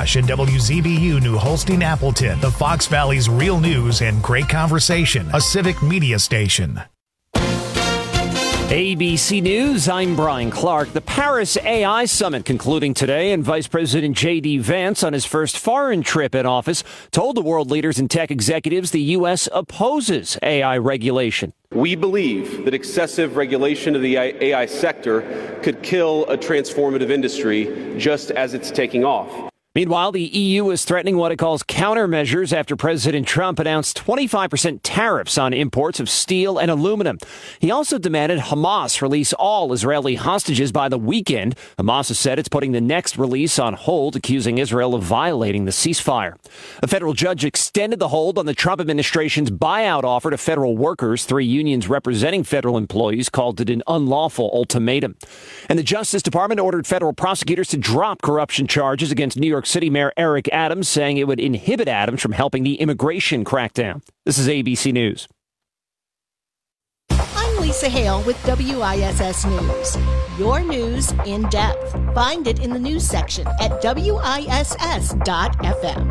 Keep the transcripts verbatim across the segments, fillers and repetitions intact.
McIntosh and W Z B U New Holstein Appleton, the Fox Valley's real news and great conversation, a civic media station. A B C News, I'm Brian Clark. The Paris A I Summit concluding today, and Vice President J D. Vance, on his first foreign trip in office, told the world leaders and tech executives the U S opposes A I regulation. We believe that excessive regulation of the A I sector could kill a transformative industry just as it's taking off. Meanwhile, the E U is threatening what it calls countermeasures after President Trump announced twenty-five percent tariffs on imports of steel and aluminum. He also demanded Hamas release all Israeli hostages by the weekend. Hamas has said it's putting the next release on hold, accusing Israel of violating the ceasefire. A federal judge extended the hold on the Trump administration's buyout offer to federal workers. Three unions representing federal employees called it an unlawful ultimatum. And the Justice Department ordered federal prosecutors to drop corruption charges against New York City Mayor Eric Adams, saying it would inhibit Adams from helping the immigration crackdown. This is A B C News. I'm Lisa Hale with W I S S News. Your news in depth. Find it in the news section at W I S S dot F M.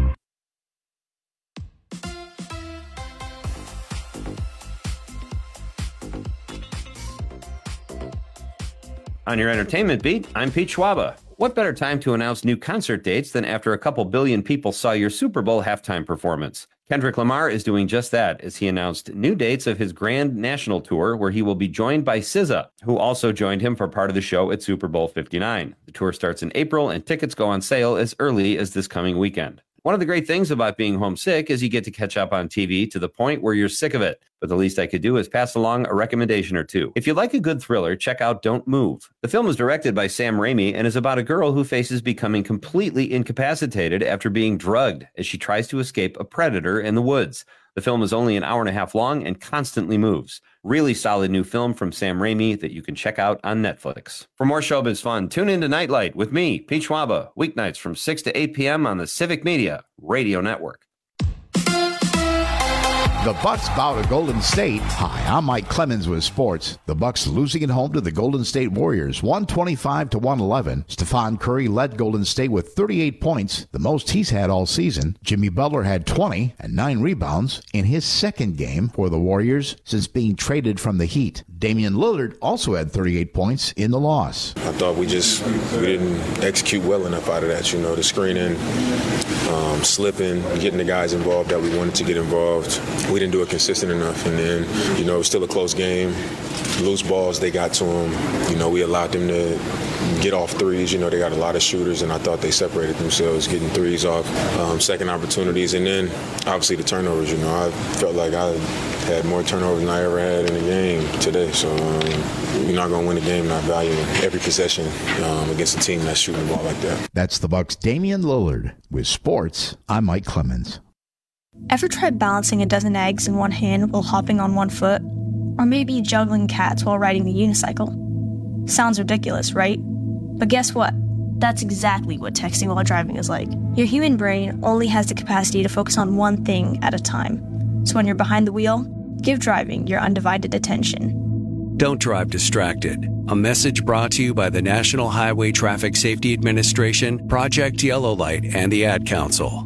On your entertainment beat, I'm Pete Schwaba. What better time to announce new concert dates than after a couple billion people saw your Super Bowl halftime performance? Kendrick Lamar is doing just that as he announced new dates of his grand national tour, where he will be joined by S Z A, who also joined him for part of the show at Super Bowl fifty-nine. The tour starts in April, and tickets go on sale as early as this coming weekend. One of the great things about being homesick is you get to catch up on T V to the point where you're sick of it. But the least I could do is pass along a recommendation or two. If you like a good thriller, check out Don't Move. The film is directed by Sam Raimi and is about a girl who faces becoming completely incapacitated after being drugged as she tries to escape a predator in the woods. The film is only an hour and a half long and constantly moves. Really solid new film from Sam Raimi that you can check out on Netflix. For more showbiz fun, tune in to Nightlight with me, Pete Schwaba, weeknights from six to eight p.m. on the Civic Media Radio Network. The Bucks bow to Golden State. Hi, I'm Mike Clemens with sports. The Bucks losing at home to the Golden State Warriors, one twenty-five to one eleven. Stephon Curry led Golden State with thirty-eight points, the most he's had all season. Jimmy Butler had twenty and nine rebounds in his second game for the Warriors since being traded from the Heat. Damian Lillard also had thirty-eight points in the loss. I thought we just we didn't execute well enough out of that, you know, the screening, um, slipping, getting the guys involved that we wanted to get involved. We didn't do it consistent enough, and then, you know, it was still a close game. Loose balls, they got to them. You know, we allowed them to get off threes. You know, they got a lot of shooters, and I thought they separated themselves getting threes off, um, second opportunities, and then obviously the turnovers. You know, I felt like I had more turnovers than I ever had in a game today. So um, you're not going to win a game not valuing every possession um, against a team that's shooting the ball like that. That's the Bucks' Damian Lillard. With sports, I'm Mike Clemens. Ever tried balancing a dozen eggs in one hand while hopping on one foot? Or maybe juggling cats while riding the unicycle? Sounds ridiculous, right? But guess what? That's exactly what texting while driving is like. Your human brain only has the capacity to focus on one thing at a time. So when you're behind the wheel, give driving your undivided attention. Don't drive distracted. A message brought to you by the National Highway Traffic Safety Administration, Project Yellow Light, and the Ad Council.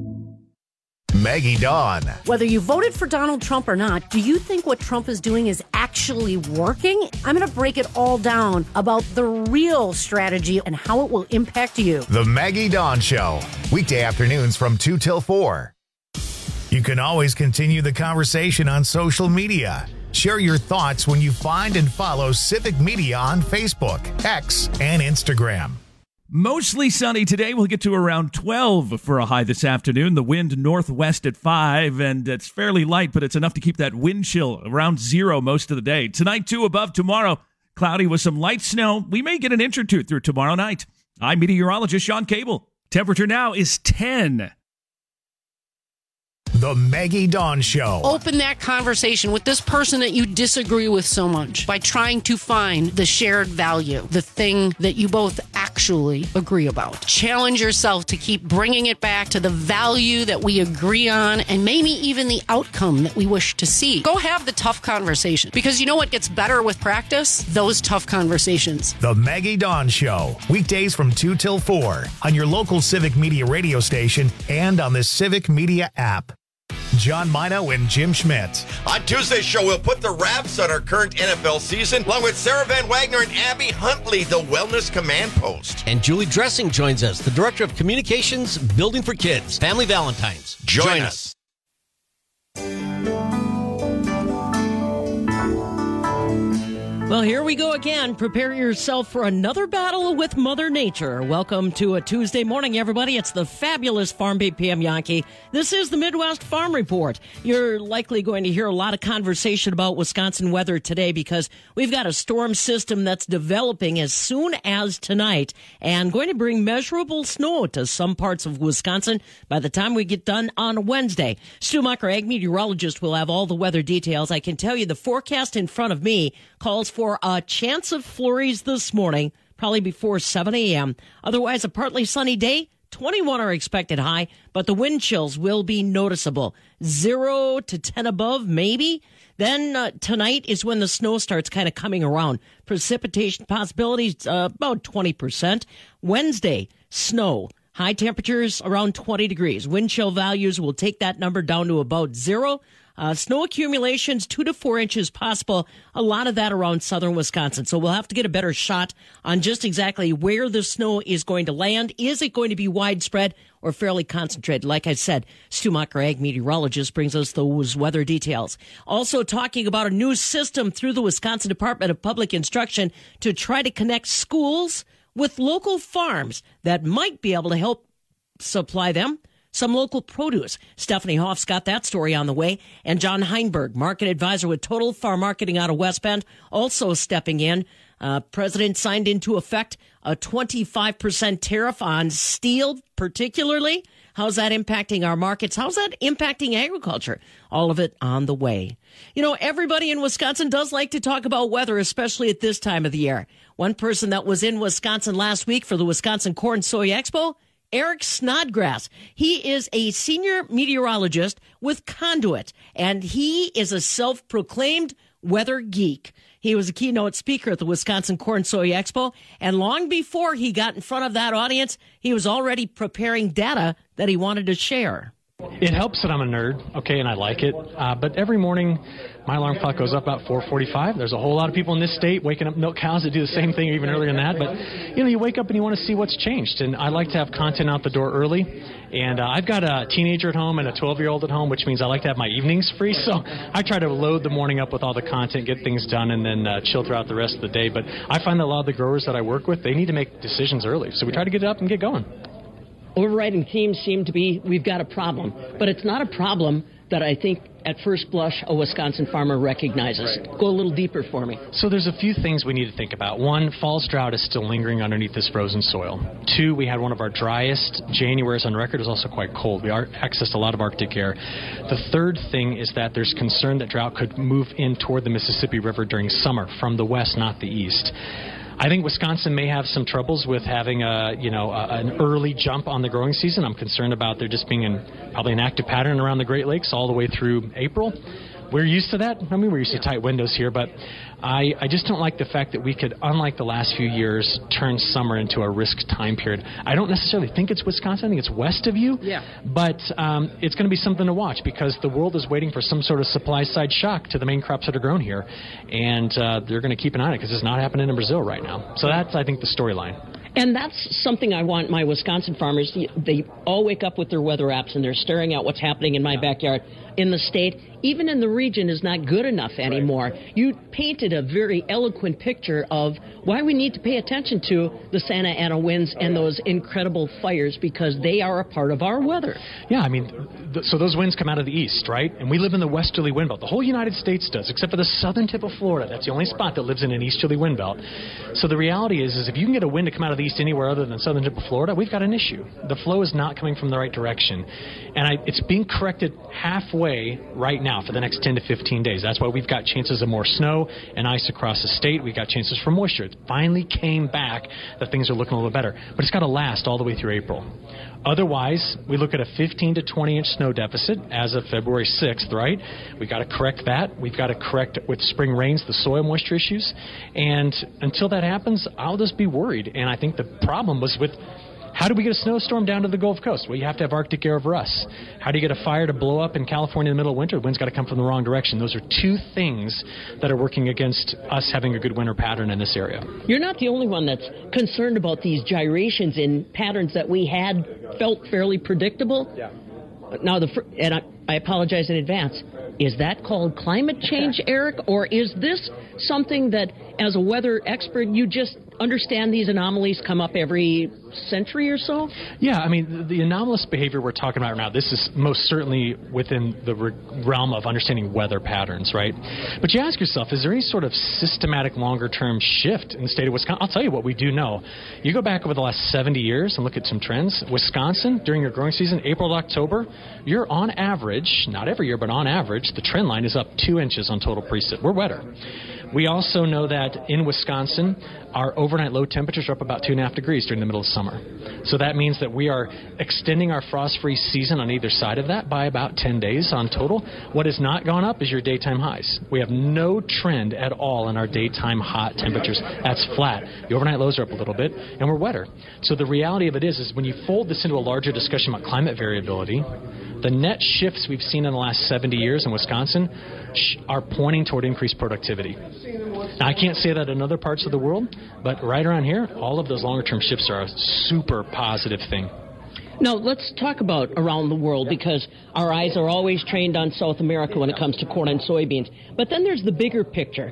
Maggie Dawn. Whether you voted for Donald Trump or not, do you think what Trump is doing is actually working? I'm going to break it all down about the real strategy and how it will impact you. The Maggie Dawn Show. Weekday afternoons from two till four. You can always continue the conversation on social media. Share your thoughts when you find and follow Civic Media on Facebook, X, and Instagram. Mostly sunny today. We'll get to around twelve for a high this afternoon. The wind northwest at five, and it's fairly light, but it's enough to keep that wind chill around zero most of the day. Tonight, two above. Tomorrow, cloudy with some light snow. We may get an inch or two through tomorrow night. I'm meteorologist Sean Cable. Temperature now is ten. The Maggie Dawn Show. Open that conversation with this person that you disagree with so much by trying to find the shared value, the thing that you both actually agree about. Challenge yourself to keep bringing it back to the value that we agree on and maybe even the outcome that we wish to see. Go have the tough conversation, because you know what gets better with practice? Those tough conversations. The Maggie Dawn Show. Weekdays from two till four on your local Civic Media radio station and on the Civic Media app. John Mino and Jim Schmidt. On Tuesday's show, we'll put the wraps on our current N F L season, along with Sarah Van Wagner and Abby Huntley, the Wellness Command Post. And Julie Dressing joins us, the Director of Communications, Building for Kids, Family Valentines. Join, Join us. us. Well, here we go again. Prepare yourself for another battle with Mother Nature. Welcome to a Tuesday morning, everybody. It's the fabulous Farm Beat P M Yankee. This is the Midwest Farm Report. You're likely going to hear a lot of conversation about Wisconsin weather today because we've got a storm system that's developing as soon as tonight and going to bring measurable snow to some parts of Wisconsin by the time we get done on Wednesday. Stu Macher, ag meteorologist, will have all the weather details. I can tell you the forecast in front of me calls for a chance of flurries this morning, probably before seven a.m. Otherwise, a partly sunny day. twenty-one are expected high, but the wind chills will be noticeable. Zero to ten above, maybe. Then uh, tonight is when the snow starts kind of coming around. Precipitation possibilities, uh, about twenty percent. Wednesday, snow. High temperatures around twenty degrees. Wind chill values will take that number down to about zero. Uh, snow accumulations, two to four inches possible. A lot of that around southern Wisconsin. So we'll have to get a better shot on just exactly where the snow is going to land. Is it going to be widespread or fairly concentrated? Like I said, Stu Macher, ag meteorologist, brings us those weather details. Also talking about a new system through the Wisconsin Department of Public Instruction to try to connect schools with local farms that might be able to help supply them some local produce. Stephanie Hoff's got that story on the way. And John Heinberg, market advisor with Total Farm Marketing out of West Bend, also stepping in. Uh, President signed into effect a twenty-five percent tariff on steel, particularly. How's that impacting our markets? How's that impacting agriculture? All of it on the way. You know, everybody in Wisconsin does like to talk about weather, especially at this time of the year. One person that was in Wisconsin last week for the Wisconsin Corn Soy Expo, Eric Snodgrass. He is a senior meteorologist with Conduit, and he is a self-proclaimed weather geek. He was a keynote speaker at the Wisconsin Corn Soy Expo, and long before he got in front of that audience, he was already preparing data that he wanted to share. It helps that I'm a nerd, okay, and I like it. Uh, but every morning, my alarm clock goes up about four forty-five. There's a whole lot of people in this state waking up milk cows that do the same thing, or even earlier than that. But, you know, you wake up and you want to see what's changed. And I like to have content out the door early. And uh, I've got a teenager at home and a twelve-year-old at home, which means I like to have my evenings free. So I try to load the morning up with all the content, get things done, and then uh, chill throughout the rest of the day. But I find that a lot of the growers that I work with, they need to make decisions early. So we try to get it up and get going. Overriding themes seem to be we've got a problem, but it's not a problem that I think at first blush a Wisconsin farmer recognizes. Go a little deeper for me. So there's a few things we need to think about. One, fall's drought is still lingering underneath this frozen soil. Two, we had one of our driest Januaries on record. It was also quite cold. We accessed a lot of Arctic air. The third thing is that there's concern that drought could move in toward the Mississippi River during summer from the west, not the east. I think Wisconsin may have some troubles with having a, you know, a, an early jump on the growing season. I'm concerned about there just being an, probably an active pattern around the Great Lakes all the way through April. We're used to that. I mean, we're used to tight windows here, but I, I just don't like the fact that we could, unlike the last few years, turn summer into a risk time period. I don't necessarily think it's Wisconsin. I think it's west of you. Yeah. But um, it's going to be something to watch because the world is waiting for some sort of supply-side shock to the main crops that are grown here, and uh, they're going to keep an eye on it because it's not happening in Brazil right now. So that's, I think, the storyline. And that's something I want my Wisconsin farmers. They all wake up with their weather apps and they're staring at what's happening in my backyard. In the state, even in the region, is not good enough anymore. Right. You painted a very eloquent picture of why we need to pay attention to the Santa Ana winds and those incredible fires because they are a part of our weather. Yeah, I mean, th- so those winds come out of the east, right? And we live in the westerly wind belt. The whole United States does, except for the southern tip of Florida. That's the only spot that lives in an easterly wind belt. So the reality is, is if you can get a wind to come out of the southeast anywhere other than southern tip of Florida, we've got an issue. The flow is not coming from the right direction. And I, it's being corrected halfway right now for the next ten to fifteen days. That's why we've got chances of more snow and ice across the state. We've got chances for moisture. It finally came back that things are looking a little better. But it's got to last all the way through April. Otherwise, we look at a fifteen to twenty inch snow deficit as of February sixth, right? We've got to correct that. We've got to correct with spring rains the soil moisture issues. And until that happens, I'll just be worried. And I think the problem was with how do we get a snowstorm down to the Gulf Coast? Well, you have to have Arctic air over us. How do you get a fire to blow up in California in the middle of winter? The wind's got to come from the wrong direction. Those are two things that are working against us having a good winter pattern in this area. You're not the only one that's concerned about these gyrations in patterns that we had felt fairly predictable. Yeah. Now, the fr- and I, I apologize in advance. Is that called climate change, Eric? Or is this something that, as a weather expert, you just understand these anomalies come up every century or so? Yeah, I mean, the, the anomalous behavior we're talking about right now, this is most certainly within the re- realm of understanding weather patterns, right? But you ask yourself, is there any sort of systematic longer-term shift in the state of Wisconsin? I'll tell you what we do know. You go back over the last seventy years and look at some trends. Wisconsin, during your growing season, April to October, you're on average, not every year, but on average, the trend line is up two inches on total precip. We're wetter. We also know that in Wisconsin, our overnight low temperatures are up about two and a half degrees during the middle of summer. So that means that we are extending our frost-free season on either side of that by about ten days on total. What has not gone up is your daytime highs. We have no trend at all in our daytime hot temperatures. That's flat. The overnight lows are up a little bit, and we're wetter. So the reality of it is, is when you fold this into a larger discussion about climate variability, the net shifts we've seen in the last seventy years in Wisconsin are pointing toward increased productivity. Now, I can't say that in other parts of the world, but right around here, all of those longer-term shifts are a super positive thing. Now, let's talk about around the world, because our eyes are always trained on South America when it comes to corn and soybeans. But then there's the bigger picture.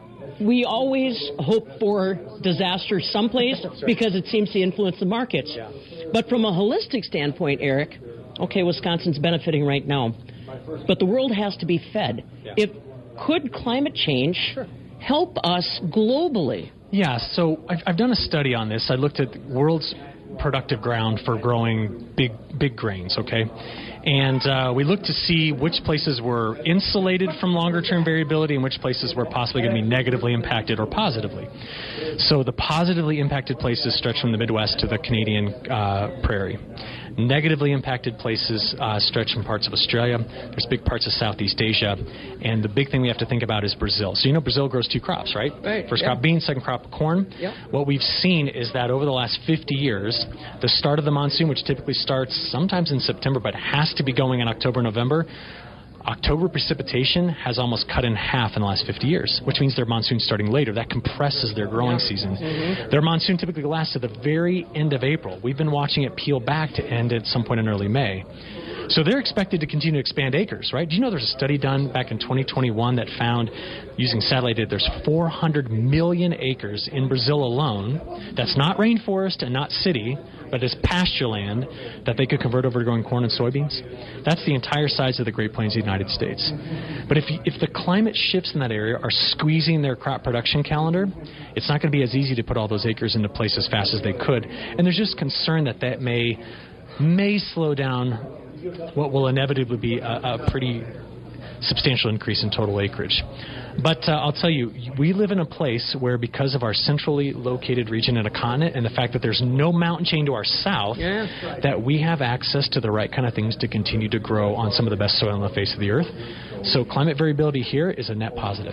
We always hope for disaster someplace because it seems to influence the markets. But from a holistic standpoint, Eric, okay, Wisconsin's benefiting right now, but the world has to be fed. If could climate change help us globally? Yeah, so I've, I've done a study on this. I looked at the world's productive ground for growing big big grains, okay? And uh, we looked to see which places were insulated from longer-term variability and which places were possibly going to be negatively impacted or positively. So the positively impacted places stretch from the Midwest to the Canadian uh, prairie. Negatively impacted places uh, stretch from parts of Australia. There's big parts of Southeast Asia. And the big thing we have to think about is Brazil. So you know Brazil grows two crops, right? Right. First yeah. crop beans, second crop corn. Yep. What we've seen is that over the last fifty years, the start of the monsoon, which typically starts sometimes in September but has to be going in October, November, October precipitation has almost cut in half in the last fifty years, which means their monsoon's starting later. That compresses their growing yeah. season. Mm-hmm. Their monsoon typically lasts to the very end of April. We've been watching it peel back to end at some point in early May. So they're expected to continue to expand acres, right? Do you know there's a study done back in twenty twenty-one that found, using satellite data, there's four hundred million acres in Brazil alone that's not rainforest and not city, but is pasture land that they could convert over to growing corn and soybeans. That's the entire size of the Great Plains of the United States. But if if the climate shifts in that area are squeezing their crop production calendar, it's not going to be as easy to put all those acres into place as fast as they could. And there's just concern that that may may slow down what will inevitably be a, a pretty substantial increase in total acreage. But uh, I'll tell you, we live in a place where, because of our centrally located region in a continent and the fact that there's no mountain chain to our south, yeah. that we have access to the right kind of things to continue to grow on some of the best soil on the face of the earth. So climate variability here is a net positive.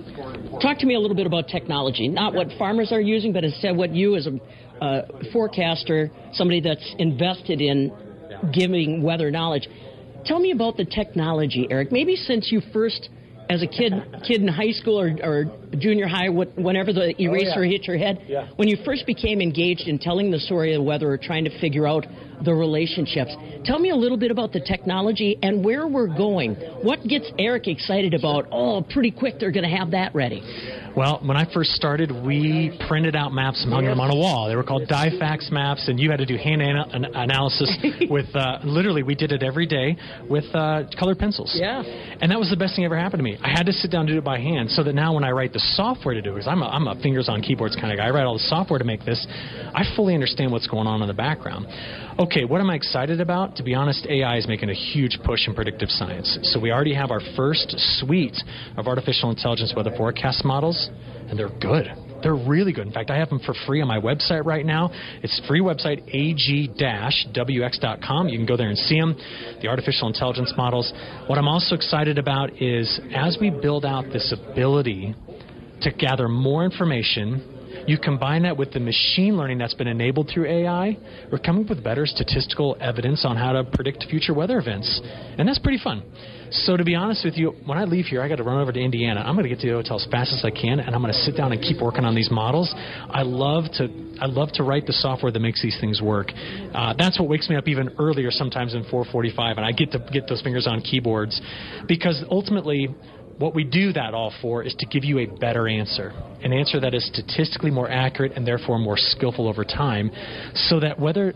Talk to me a little bit about technology, not what farmers are using, but instead what you as a uh, forecaster, somebody that's invested in giving weather knowledge. Tell me about the technology, Eric. Maybe since you first, as a kid kid in high school or, or junior high, whenever the eraser oh, yeah. hit your head, yeah. when you first became engaged in telling the story of weather or trying to figure out the relationships, tell me a little bit about the technology and where we're going. What gets Eric excited about, oh, pretty quick they're going to have that ready? Well, when I first started, we printed out maps and hung them on a wall. They were called Difax maps, and you had to do hand ana- an analysis with, uh, literally, we did it every day with uh, colored pencils. Yeah. And that was the best thing ever happened to me. I had to sit down and do it by hand so that now when I write the software to do it, because I'm a, I'm a fingers on keyboards kind of guy. I write all the software to make this. I fully understand what's going on in the background. Okay, what am I excited about? To be honest, A I is making a huge push in predictive science. So we already have our first suite of artificial intelligence weather forecast models, and they're good. They're really good. In fact, I have them for free on my website right now. It's free website, a g dash w x dot com. You can go there and see them, the artificial intelligence models. What I'm also excited about is as we build out this ability to gather more information, you combine that with the machine learning that's been enabled through A I, we're coming up with better statistical evidence on how to predict future weather events. And that's pretty fun. So to be honest with you, when I leave here, I got to run over to Indiana. I'm going to get to the hotel as fast as I can, and I'm going to sit down and keep working on these models. I love to I love to write the software that makes these things work. Uh, that's what wakes me up even earlier sometimes in four forty-five, and I get to get those fingers on keyboards, because ultimately what we do that all for is to give you a better answer, an answer that is statistically more accurate and therefore more skillful over time, so that weather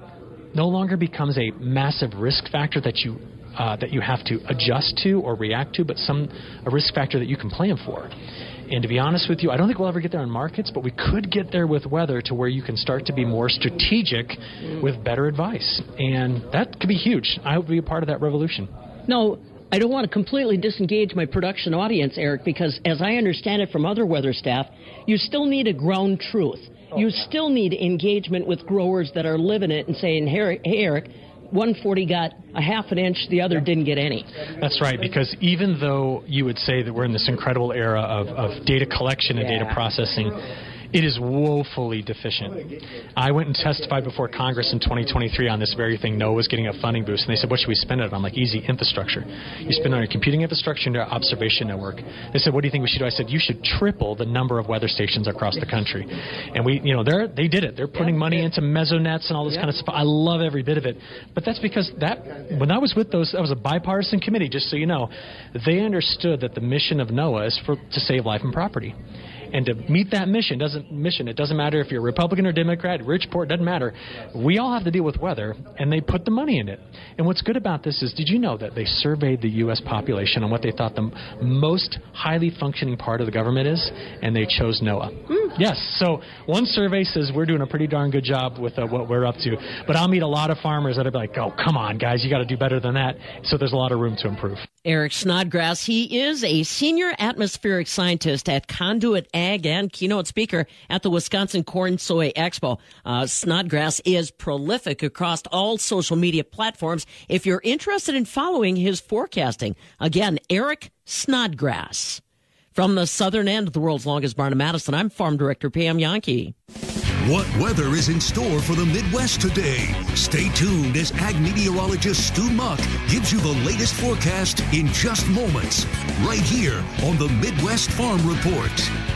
no longer becomes a massive risk factor that you uh, that you have to adjust to or react to, but some a risk factor that you can plan for. And to be honest with you, I don't think we'll ever get there in markets, but we could get there with weather to where you can start to be more strategic with better advice. And that could be huge. I hope to be a part of that revolution. No, I don't want to completely disengage my production audience, Eric, because as I understand it from other weather staff, you still need a ground truth. You still need engagement with growers that are living it and saying, hey, Eric, one forty got a half an inch, the other didn't get any. That's right, because even though you would say that we're in this incredible era of, of data collection and yeah. data processing, it is woefully deficient. I went and testified before Congress in twenty twenty-three on this very thing. NOAA was getting a funding boost, and they said, what should we spend it on? I'm like, easy, infrastructure. You spend it on your computing infrastructure and your observation network. They said, what do you think we should do? I said, you should triple the number of weather stations across the country. And we, you know, they're, they did it. They're putting money into mesonets and all this kind of stuff. I love every bit of it. But that's because that, when I was with those, that was a bipartisan committee, just so you know. They understood that the mission of NOAA is for, to save life and property. And to meet that mission, doesn't mission, it doesn't matter if you're Republican or Democrat, rich, poor, it doesn't matter. We all have to deal with weather, and they put the money in it. And what's good about this is, did you know that they surveyed the U S population on what they thought the most highly functioning part of the government is, and they chose NOAA. Mm. Yes, so one survey says we're doing a pretty darn good job with uh, what we're up to. But I'll meet a lot of farmers that are like, oh, come on, guys, you got to do better than that. So there's a lot of room to improve. Eric Snodgrass, he is a senior atmospheric scientist at Conduit Ag and keynote speaker at the Wisconsin Corn Soy Expo. Uh, Snodgrass is prolific across all social media platforms if you're interested in following his forecasting. Again, Eric Snodgrass. From the southern end of the world's longest barn in Madison, I'm Farm Director Pam Yankee. What weather is in store for the Midwest today? Stay tuned as ag meteorologist Stu Muck gives you the latest forecast in just moments, right here on the Midwest Farm Report.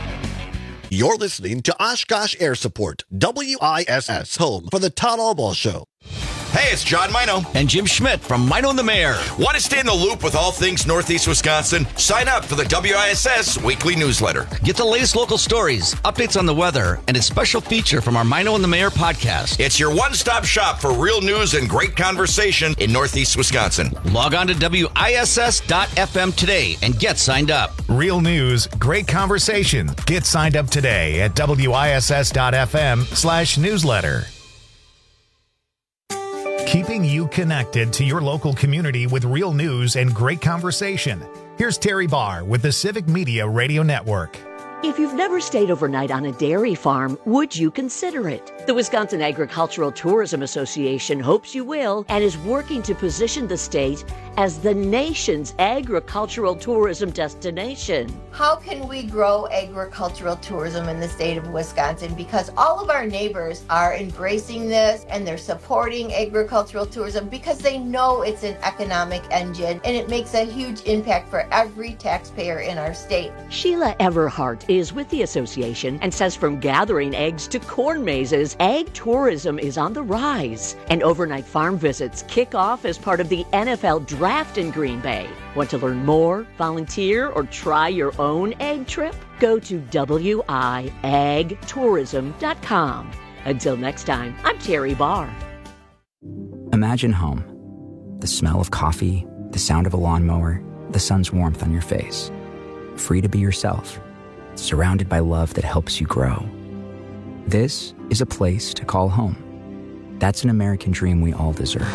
You're listening to Oshkosh Air Support, W I S S, home for the Todd Albaugh Show. Hey, it's John Mino. And Jim Schmidt from Mino and the Mayor. Want to stay in the loop with all things Northeast Wisconsin? Sign up for the W I S S weekly newsletter. Get the latest local stories, updates on the weather, and a special feature from our Mino and the Mayor podcast. It's your one-stop shop for real news and great conversation in Northeast Wisconsin. Log on to W I S S dot F M today and get signed up. Real news, great conversation. Get signed up today at W I S S dot F M slash newsletter. Keeping you connected to your local community with real news and great conversation. Here's Terry Barr with the Civic Media Radio Network. If you've never stayed overnight on a dairy farm, would you consider it? The Wisconsin Agricultural Tourism Association hopes you will and is working to position the state as the nation's agricultural tourism destination. How can we grow agricultural tourism in the state of Wisconsin? Because all of our neighbors are embracing this and they're supporting agricultural tourism because they know it's an economic engine and it makes a huge impact for every taxpayer in our state. Sheila Everhart is with the association and says from gathering eggs to corn mazes, ag tourism is on the rise. And overnight farm visits kick off as part of the N F L Draft in Green Bay. Want to learn more, volunteer, or try your own ag trip? Go to W I ag tourism dot com. Until next time, I'm Terry Barr. Imagine home. The smell of coffee, the sound of a lawnmower, the sun's warmth on your face. Free to be yourself. surrounded by love that helps you grow. This is a place to call home. That's an American dream we all deserve.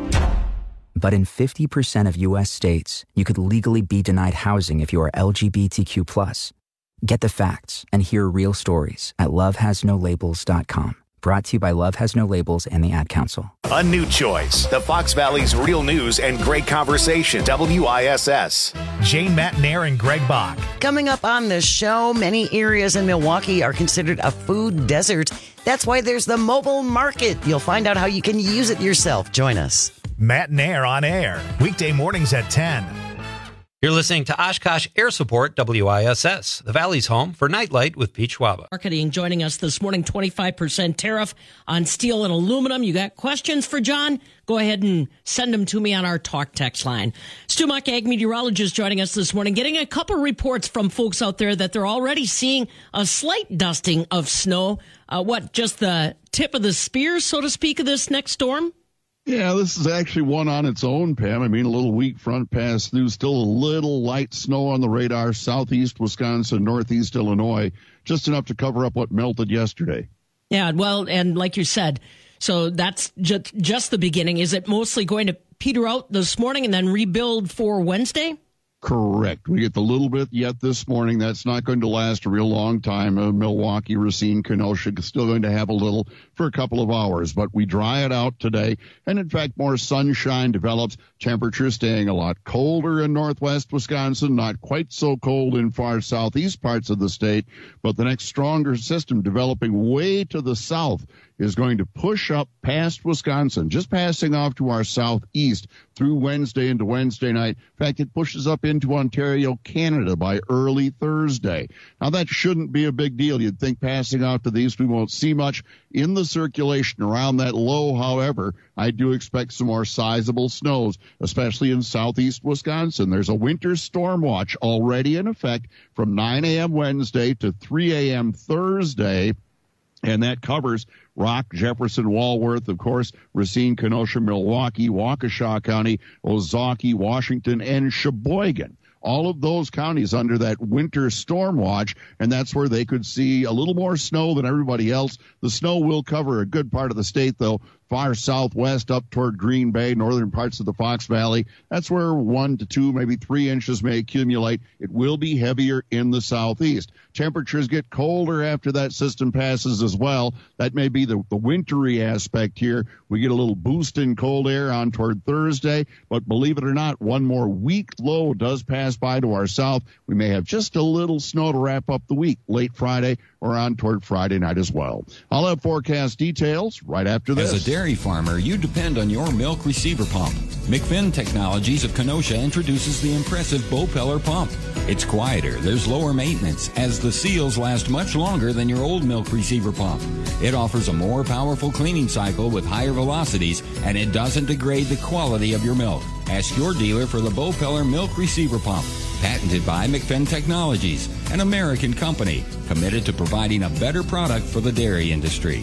But in fifty percent of U S states, you could legally be denied housing if you are L G B T Q plus. Get the facts and hear real stories at love has no labels dot com. Brought to you by Love Has No Labels and the Ad Council. A new choice. The Fox Valley's real news and great conversation. W I S S. Jane Matnair and Greg Bach. Coming up on the show, many areas in Milwaukee are considered a food desert. That's why there's the mobile market. You'll find out how you can use it yourself. Join us. Matnair on air. Weekday mornings at ten. You're listening to Oshkosh Air Support, W I S S, the Valley's home for Nightlight with Pete Schwaba. Marketing joining us this morning, twenty-five percent tariff on steel and aluminum. You got questions for John? Go ahead and send them to me on our talk text line. Stu Muck, ag meteorologist, joining us this morning, getting a couple reports from folks out there that they're already seeing a slight dusting of snow. Uh, what, just the tip of the spear, so to speak, of this next storm? Yeah, this is actually one on its own, Pam. I mean, a little weak front pass through, still a little light snow on the radar, southeast Wisconsin, northeast Illinois, just enough to cover up what melted yesterday. Yeah, well, and like you said, so that's just, just the beginning. Is it mostly going to peter out this morning and then rebuild for Wednesday? Correct. We get the little bit yet this morning. That's not going to last a real long time. Uh, Milwaukee, Racine, Kenosha still going to have a little for a couple of hours, but we dry it out today. And in fact, more sunshine develops. Temperatures staying a lot colder in northwest Wisconsin, not quite so cold in far southeast parts of the state, but the next stronger system developing way to the south is going to push up past Wisconsin, just passing off to our southeast through Wednesday into Wednesday night. In fact, it pushes up into Ontario, Canada by early Thursday. Now, that shouldn't be a big deal. You'd think passing out to the east, we won't see much in the circulation around that low. However, I do expect some more sizable snows, especially in southeast Wisconsin. There's a winter storm watch already in effect from nine a.m. Wednesday to three a.m. Thursday. And that covers Rock, Jefferson, Walworth, of course, Racine, Kenosha, Milwaukee, Waukesha County, Ozaukee, Washington, and Sheboygan. All of those counties under that winter storm watch, and that's where they could see a little more snow than everybody else. The snow will cover a good part of the state, though. Far southwest up toward Green Bay, northern parts of the Fox Valley. That's where one to two, maybe three inches may accumulate. It will be heavier in the southeast. Temperatures get colder after that system passes as well. That may be the, the wintry aspect here. We get a little boost in cold air on toward Thursday, but believe it or not, one more weak low does pass by to our south. We may have just a little snow to wrap up the week late Friday or on toward Friday night as well. I'll have forecast details right after this. As a dairy farmer, you depend on your milk receiver pump. McFinn Technologies of Kenosha introduces the impressive Bopeller pump. It's quieter, there's lower maintenance, as the seals last much longer than your old milk receiver pump. It offers a more powerful cleaning cycle with higher velocities, and it doesn't degrade the quality of your milk. Ask your dealer for the Bopeller milk receiver pump. Patented by McFinn Technologies, an American company committed to providing a better product for the dairy industry.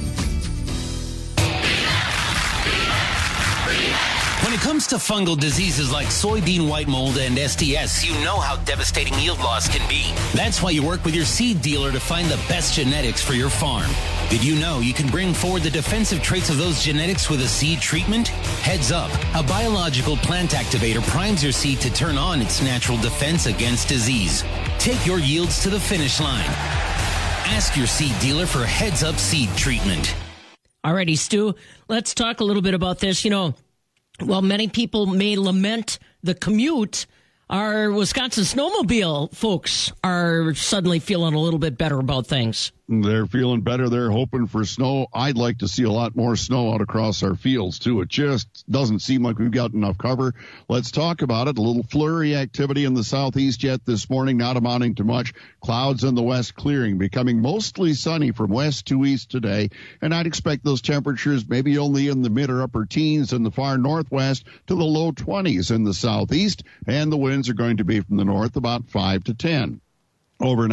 When it comes to fungal diseases like soybean white mold and S T S, you know how devastating yield loss can be. That's why you work with your seed dealer to find the best genetics for your farm. Did you know you can bring forward the defensive traits of those genetics with a seed treatment? Heads up, a biological plant activator primes your seed to turn on its natural defense against disease. Take your yields to the finish line. Ask your seed dealer for Heads Up seed treatment. Alrighty, Stu, let's talk a little bit about this. You know, while many people may lament the commute, our Wisconsin snowmobile folks are suddenly feeling a little bit better about things. They're feeling better. They're hoping for snow. I'd like to see a lot more snow out across our fields, too. It just doesn't seem like we've got enough cover. Let's talk about it. A little flurry activity in the southeast yet this morning, not amounting to much. Clouds in the west clearing, becoming mostly sunny from west to east today. And I'd expect those temperatures maybe only in the mid or upper teens in the far northwest to the low twenties in the southeast. And the winds are going to be from the north about five to ten. Overnight,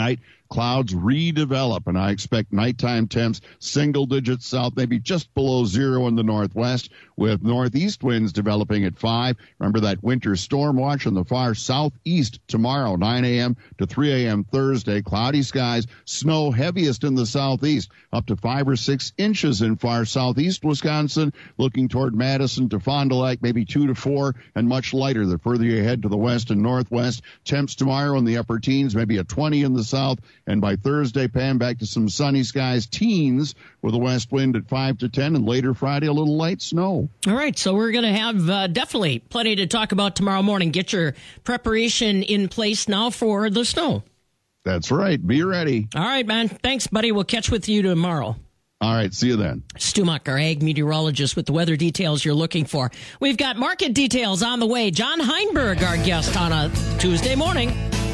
clouds redevelop, and I expect nighttime temps single digits south, maybe just below zero in the northwest, with northeast winds developing at five. Remember that winter storm watch on the far southeast tomorrow, nine a.m. to three a.m. Thursday. Cloudy skies, snow heaviest in the southeast, up to five or six inches in far southeast Wisconsin, looking toward Madison to Fond du Lac, maybe two to four, and much lighter the further you head to the west and northwest. Temps tomorrow in the upper teens, maybe a twenty in the south, and by Thursday, Pam, back to some sunny skies, teens with a west wind at five to ten, and later Friday, a little light snow. All right, so we're going to have uh, definitely plenty to talk about tomorrow morning. Get your preparation in place now for the snow. That's right. Be ready. All right, man. Thanks, buddy. We'll catch with you tomorrow. All right, see you then. Stu Muck, our ag meteorologist, with the weather details you're looking for. We've got market details on the way. John Heinberg, our guest on a Tuesday morning.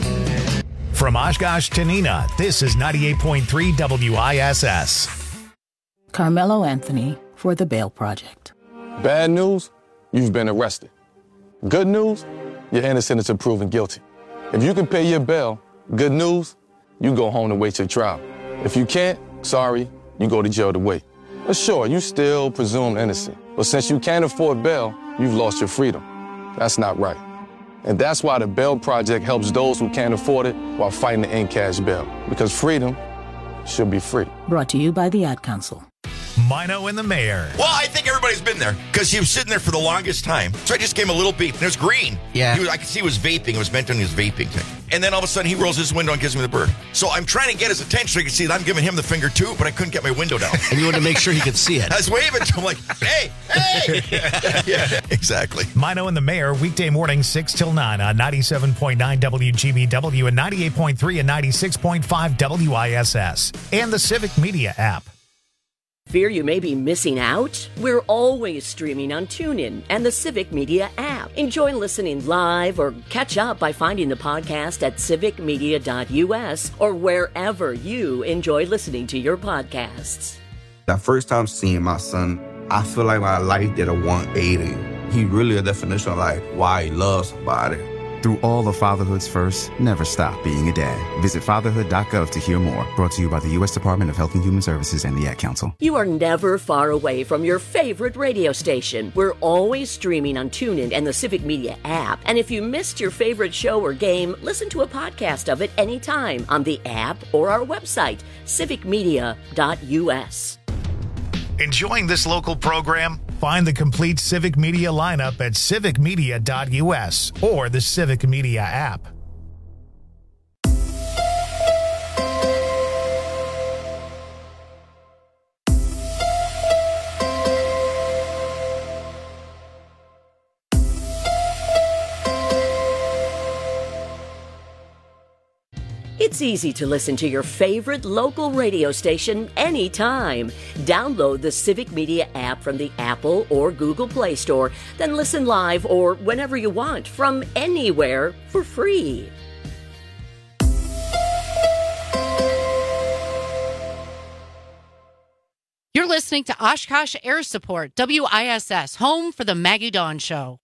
From Oshkosh to Neenah, this is ninety-eight point three W I S S. Carmelo Anthony for the Bail Project. Bad news, you've been arrested. Good news, you're innocent until proven guilty. If you can pay your bail, good news, you go home to wait your trial. If you can't, sorry, you go to jail to wait. But sure, you still presumed innocent. But since you can't afford bail, you've lost your freedom. That's not right. And that's why the Bail Project helps those who can't afford it while fighting to end cash bail. Because freedom should be free. Brought to you by the Ad Council. Mino and the Mayor. Well, I think everybody's been there because he was sitting there for the longest time. So I just gave him a little beep, and it was green. Yeah. He was, I could see he was vaping. It was meant on his vaping thing. And then all of a sudden, he rolls his window and gives me the bird. So I'm trying to get his attention so he can see that I'm giving him the finger too, but I couldn't get my window down. And you wanted to make sure he could see it. I was waving to him like, hey, hey. Yeah, exactly. Mino and the Mayor, weekday morning, six till nine on ninety-seven point nine W G B W and ninety-eight point three and ninety-six point five W I S S. And the Civic Media app. Fear you may be missing out? We're always streaming on TuneIn and the Civic Media app. Enjoy listening live or catch up by finding the podcast at civic media dot U S or wherever you enjoy listening to your podcasts. That first time seeing my son, I feel like my life did a one eighty. He really a definition of like why he loves somebody. Through all of fatherhood's first, never stop being a dad. Visit fatherhood dot gov to hear more. Brought to you by the U S Department of Health and Human Services and the Ad Council. You are never far away from your favorite radio station. We're always streaming on TuneIn and the Civic Media app. And if you missed your favorite show or game, listen to a podcast of it anytime on the app or our website, civic media dot U S. Enjoying this local program? Find the complete Civic Media lineup at civic media dot U S or the Civic Media app. It's easy to listen to your favorite local radio station anytime. Download the Civic Media app from the Apple or Google Play Store, then listen live or whenever you want from anywhere for free. You're listening to Oshkosh Air Support, W I S S, home for the Maggie Dawn Show.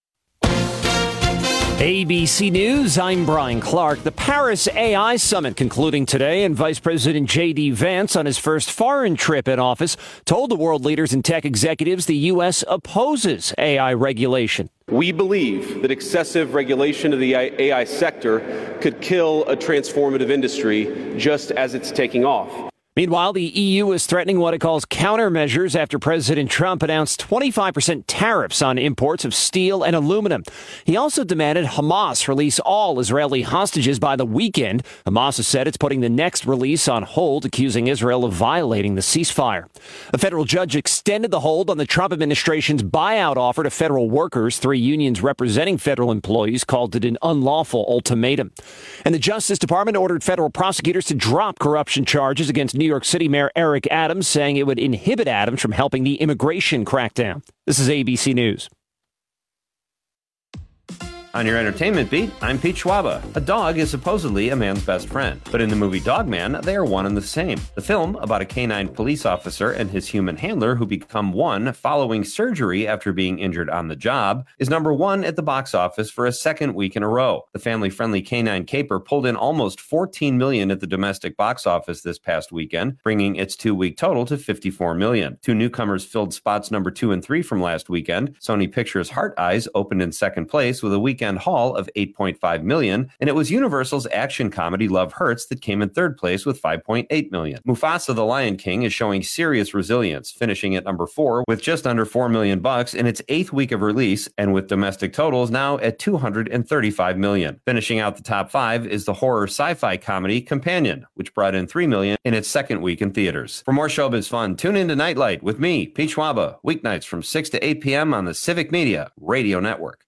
A B C News, I'm Brian Clark. The Paris A I Summit concluding today, and Vice President J D. Vance, on his first foreign trip in office, told the world leaders and tech executives the U S opposes A I regulation. We believe that excessive regulation of the A I sector could kill a transformative industry just as it's taking off. Meanwhile, the E U is threatening what it calls countermeasures after President Trump announced twenty-five percent tariffs on imports of steel and aluminum. He also demanded Hamas release all Israeli hostages by the weekend. Hamas has said it's putting the next release on hold, accusing Israel of violating the ceasefire. A federal judge extended the hold on the Trump administration's buyout offer to federal workers. Three unions representing federal employees called it an unlawful ultimatum. And the Justice Department ordered federal prosecutors to drop corruption charges against New York City Mayor Eric Adams, saying it would inhibit Adams from helping the immigration crackdown. This is A B C News. On your entertainment beat, I'm Pete Schwaba. A dog is supposedly a man's best friend, but in the movie Dogman, they are one and the same. The film, about a canine police officer and his human handler who become one following surgery after being injured on the job, is number one at the box office for a second week in a row. The family-friendly canine caper pulled in almost fourteen million dollars at the domestic box office this past weekend, bringing its two-week total to fifty-four million dollars. Two newcomers filled spots number two and three from last weekend. Sony Pictures' Heart Eyes opened in second place with a weekend haul of eight point five million dollars, and it was Universal's action comedy Love Hurts that came in third place with five point eight million dollars. Mufasa the Lion King is showing serious resilience, finishing at number four with just under four million bucks in its eighth week of release, and with domestic totals now at two hundred thirty-five million. Finishing out the top five is the horror sci-fi comedy Companion, which brought in three million in its second week in theaters. For more showbiz fun, tune in to Nightlight with me, Pete Schwaba, weeknights from six to eight p.m. on the Civic Media Radio Network.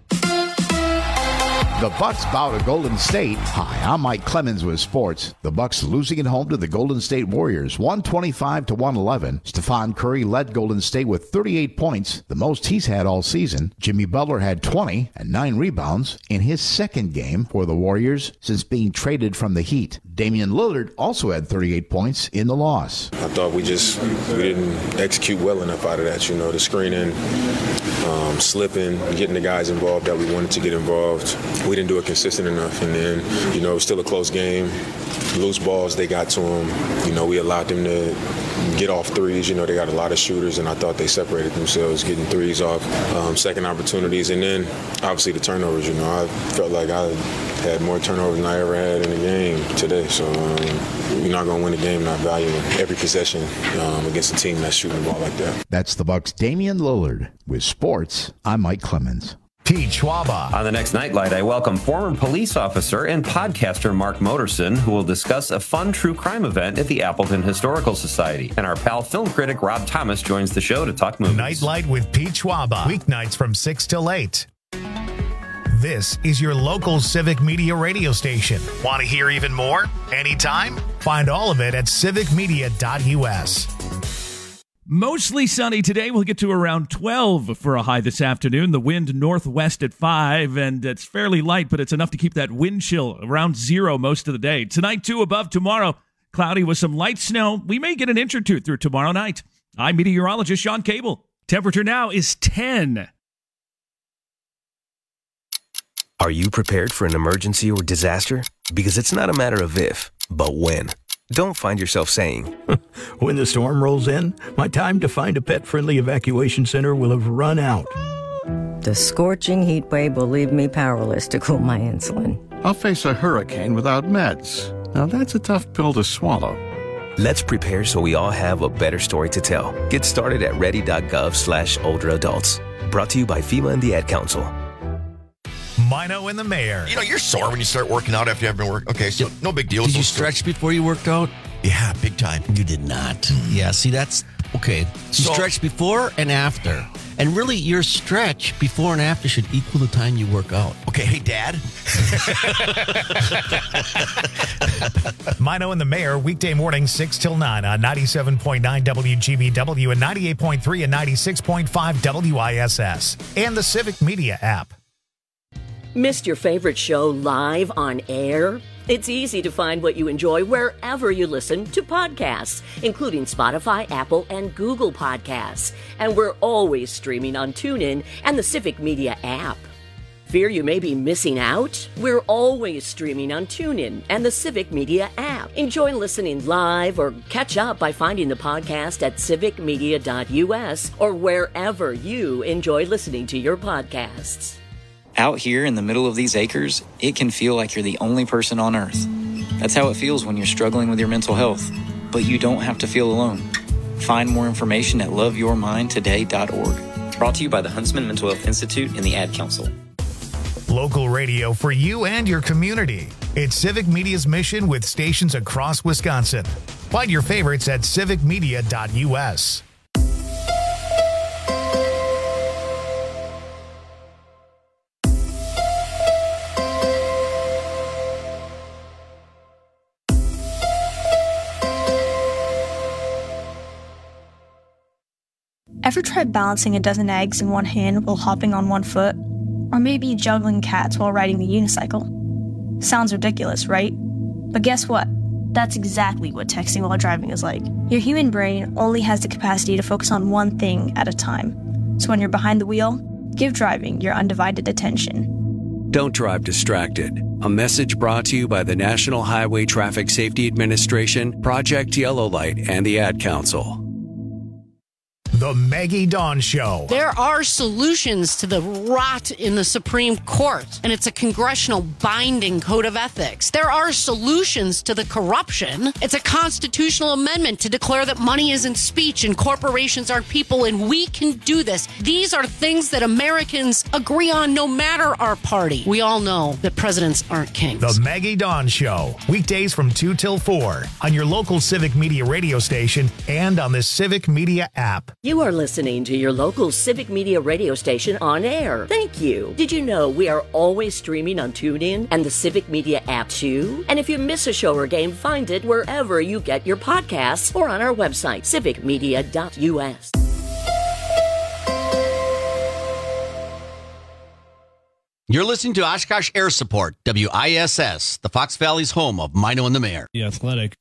The Bucks bow to Golden State. Hi, I'm Mike Clemens with sports. The Bucks losing at home to the Golden State Warriors, one twenty-five to one eleven. Stephon Curry led Golden State with thirty-eight points, the most he's had all season. Jimmy Butler had twenty and nine rebounds in his second game for the Warriors since being traded from the Heat. Damian Lillard also had thirty-eight points in the loss. I thought we just we didn't execute well enough out of that, you know, the screening, um, slipping, getting the guys involved that we wanted to get involved. We didn't do it consistent enough, and then, you know, it was still a close game. Loose balls, they got to them. You know, we allowed them to get off threes. You know, they got a lot of shooters, and I thought they separated themselves getting threes off, um, second opportunities, and then obviously the turnovers. You know, I felt like I had more turnovers than I ever had in a game today. So um, you're not going to win a game not valuing every possession um, against a team that's shooting the ball like that. That's the Bucks' Damian Lillard. With sports, I'm Mike Clemens. Pete Schwaba. On the next Nightlight, I welcome former police officer and podcaster Mark Motorson, who will discuss a fun true crime event at the Appleton Historical Society. And our pal film critic Rob Thomas joins the show to talk movies. Nightlight with Pete Schwaba. Weeknights from six till eight. This is your local Civic Media radio station. Want to hear even more? Anytime? Find all of it at civic media dot u s. Mostly sunny today. We'll get to around twelve for a high this afternoon. The wind northwest at five, and it's fairly light, but it's enough to keep that wind chill around zero most of the day. Tonight, too, above tomorrow, cloudy with some light snow. We may get an inch or two through tomorrow night. I'm meteorologist Sean Cable. Temperature now is ten. Are you prepared for an emergency or disaster? Because it's not a matter of if, but when. Don't find yourself saying, when the storm rolls in, my time to find a pet-friendly evacuation center will have run out. The scorching heat wave will leave me powerless to cool my insulin. I'll face a hurricane without meds. Now that's a tough pill to swallow. Let's prepare so we all have a better story to tell. Get started at ready.gov slash older adults. Brought to you by FEMA and the Ad Council. Mino and the Mayor. You know, you're sore when you start working out after you haven't been working. Okay, so no big deal. Did so you stretch before you worked out? Yeah, big time. You did not. Yeah, see, that's okay. You So- stretch before and after. And really, your stretch before and after should equal the time you work out. Okay, hey, Dad. Mino and the Mayor, weekday morning, six till nine on ninety-seven point nine W G B W and ninety-eight point three and ninety-six point five W I S S. And the Civic Media app. Missed your favorite show live on air? It's easy to find what you enjoy wherever you listen to podcasts, including Spotify, Apple, and Google Podcasts. And we're always streaming on TuneIn and the Civic Media app. Fear you may be missing out? We're always streaming on TuneIn and the Civic Media app. Enjoy listening live or catch up by finding the podcast at civic media dot u s or wherever you enjoy listening to your podcasts. Out here in the middle of these acres, it can feel like you're the only person on earth. That's how it feels when you're struggling with your mental health. But you don't have to feel alone. Find more information at love your mind today dot org. Brought to you by the Huntsman Mental Health Institute and the Ad Council. Local radio for you and your community. It's Civic Media's mission with stations across Wisconsin. Find your favorites at civic media dot u s. Ever tried balancing a dozen eggs in one hand while hopping on one foot? Or maybe juggling cats while riding the unicycle. Sounds ridiculous, right? But guess what? That's exactly what texting while driving is like. Your human brain only has the capacity to focus on one thing at a time. So when you're behind the wheel, give driving your undivided attention. Don't drive distracted. A message brought to you by the National Highway Traffic Safety Administration, Project Yellow Light, and the Ad Council. The Maggie Dawn Show. There are solutions to the rot in the Supreme Court, and it's a congressional binding code of ethics. There are solutions to the corruption. It's a constitutional amendment to declare that money isn't speech and corporations aren't people, and we can do this. These are things that Americans agree on no matter our party. We all know that presidents aren't kings. The Maggie Dawn Show. Weekdays from two till four on your local Civic Media radio station and on the Civic Media app. You are listening to your local Civic Media radio station on air. Thank you. Did you know we are always streaming on TuneIn and the Civic Media app too? And if you miss a show or game, find it wherever you get your podcasts or on our website, civic media dot u s. You're listening to Oshkosh Air Support, W I S S, the Fox Valley's home of Mino and the Mayor. The Athletic.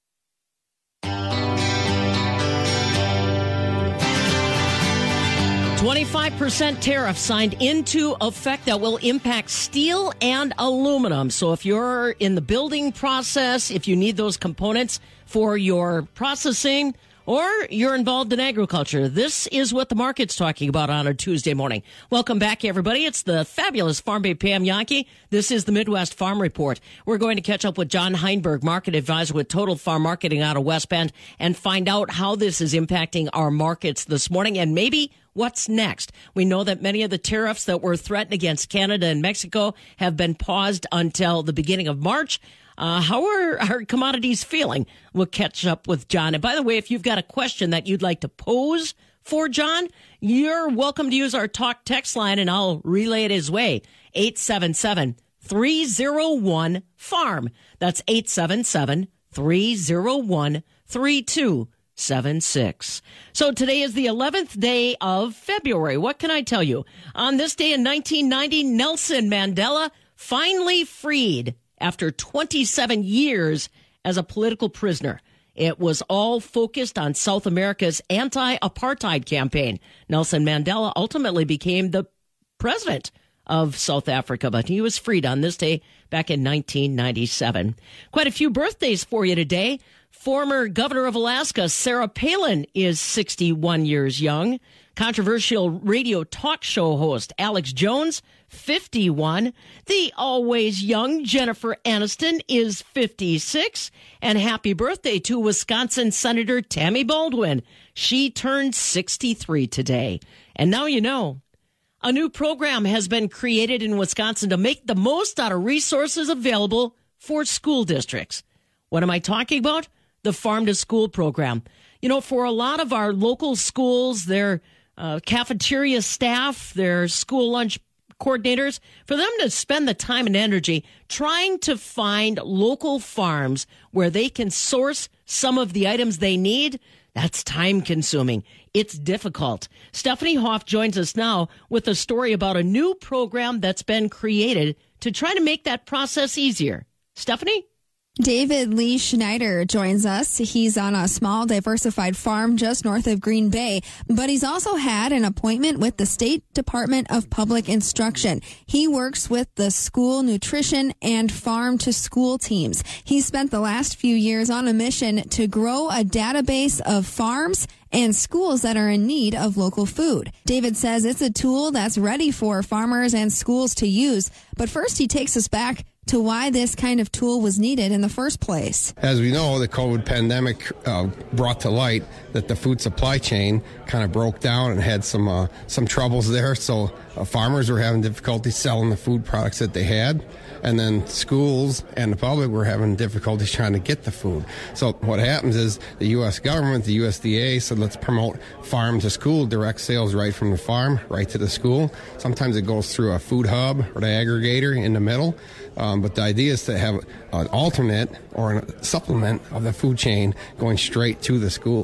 twenty-five percent tariff signed into effect that will impact steel and aluminum. So if you're in the building process, if you need those components for your processing, or you're involved in agriculture, this is what the market's talking about on a Tuesday morning. Welcome back, everybody. It's the fabulous Farm Babe Pam Yankee. This is the Midwest Farm Report. We're going to catch up with John Heinberg, market advisor with Total Farm Marketing out of West Bend, and find out how this is impacting our markets this morning and maybe what's next. We know that many of the tariffs that were threatened against Canada and Mexico have been paused until the beginning of March. Uh, how are our commodities feeling? We'll catch up with John. And by the way, if you've got a question that you'd like to pose for John, you're welcome to use our talk text line, and I'll relay it his way. eight seven seven, three oh one, farm. That's eight seven seven, three oh one, three two seven six. So today is the eleventh day of February. What can I tell you? On this day in nineteen ninety, Nelson Mandela finally freed after twenty-seven years as a political prisoner. It was all focused on South America's anti-apartheid campaign. Nelson Mandela ultimately became the president of South Africa, but he was freed on this day back in nineteen ninety-seven. Quite a few birthdays for you today. Former governor of Alaska, Sarah Palin, is sixty-one years young. Controversial radio talk show host Alex Jones, fifty-one. The always young Jennifer Aniston is fifty-six. And happy birthday to Wisconsin Senator Tammy Baldwin. She turned sixty-three today. And now you know. A new program has been created in Wisconsin to make the most out of resources available for school districts. What am I talking about? The Farm to School program. You know, for a lot of our local schools, their uh, cafeteria staff, their school lunch coordinators, for them to spend the time and energy trying to find local farms where they can source some of the items they need, that's time consuming. It's difficult. Stephanie Hoff joins us now with a story about a new program that's been created to try to make that process easier. Stephanie? David Lee Schneider joins us. He's on a small, diversified farm just north of Green Bay, but he's also had an appointment with the State Department of Public Instruction. He works with the school nutrition and farm to school teams. He spent the last few years on a mission to grow a database of farms and schools that are in need of local food. David says it's a tool that's ready for farmers and schools to use. But first, he takes us back to why this kind of tool was needed in the first place. As we know, the COVID pandemic uh, brought to light that the food supply chain kind of broke down and had some uh, some troubles there. So uh, farmers were having difficulty selling the food products that they had. And then schools and the public were having difficulties trying to get the food. So what happens is the U S government, the U S D A, said let's promote farm to school, direct sales right from the farm, right to the school. Sometimes it goes through a food hub or the aggregator in the middle. Um, but the idea is to have an alternate or a supplement of the food chain going straight to the schools.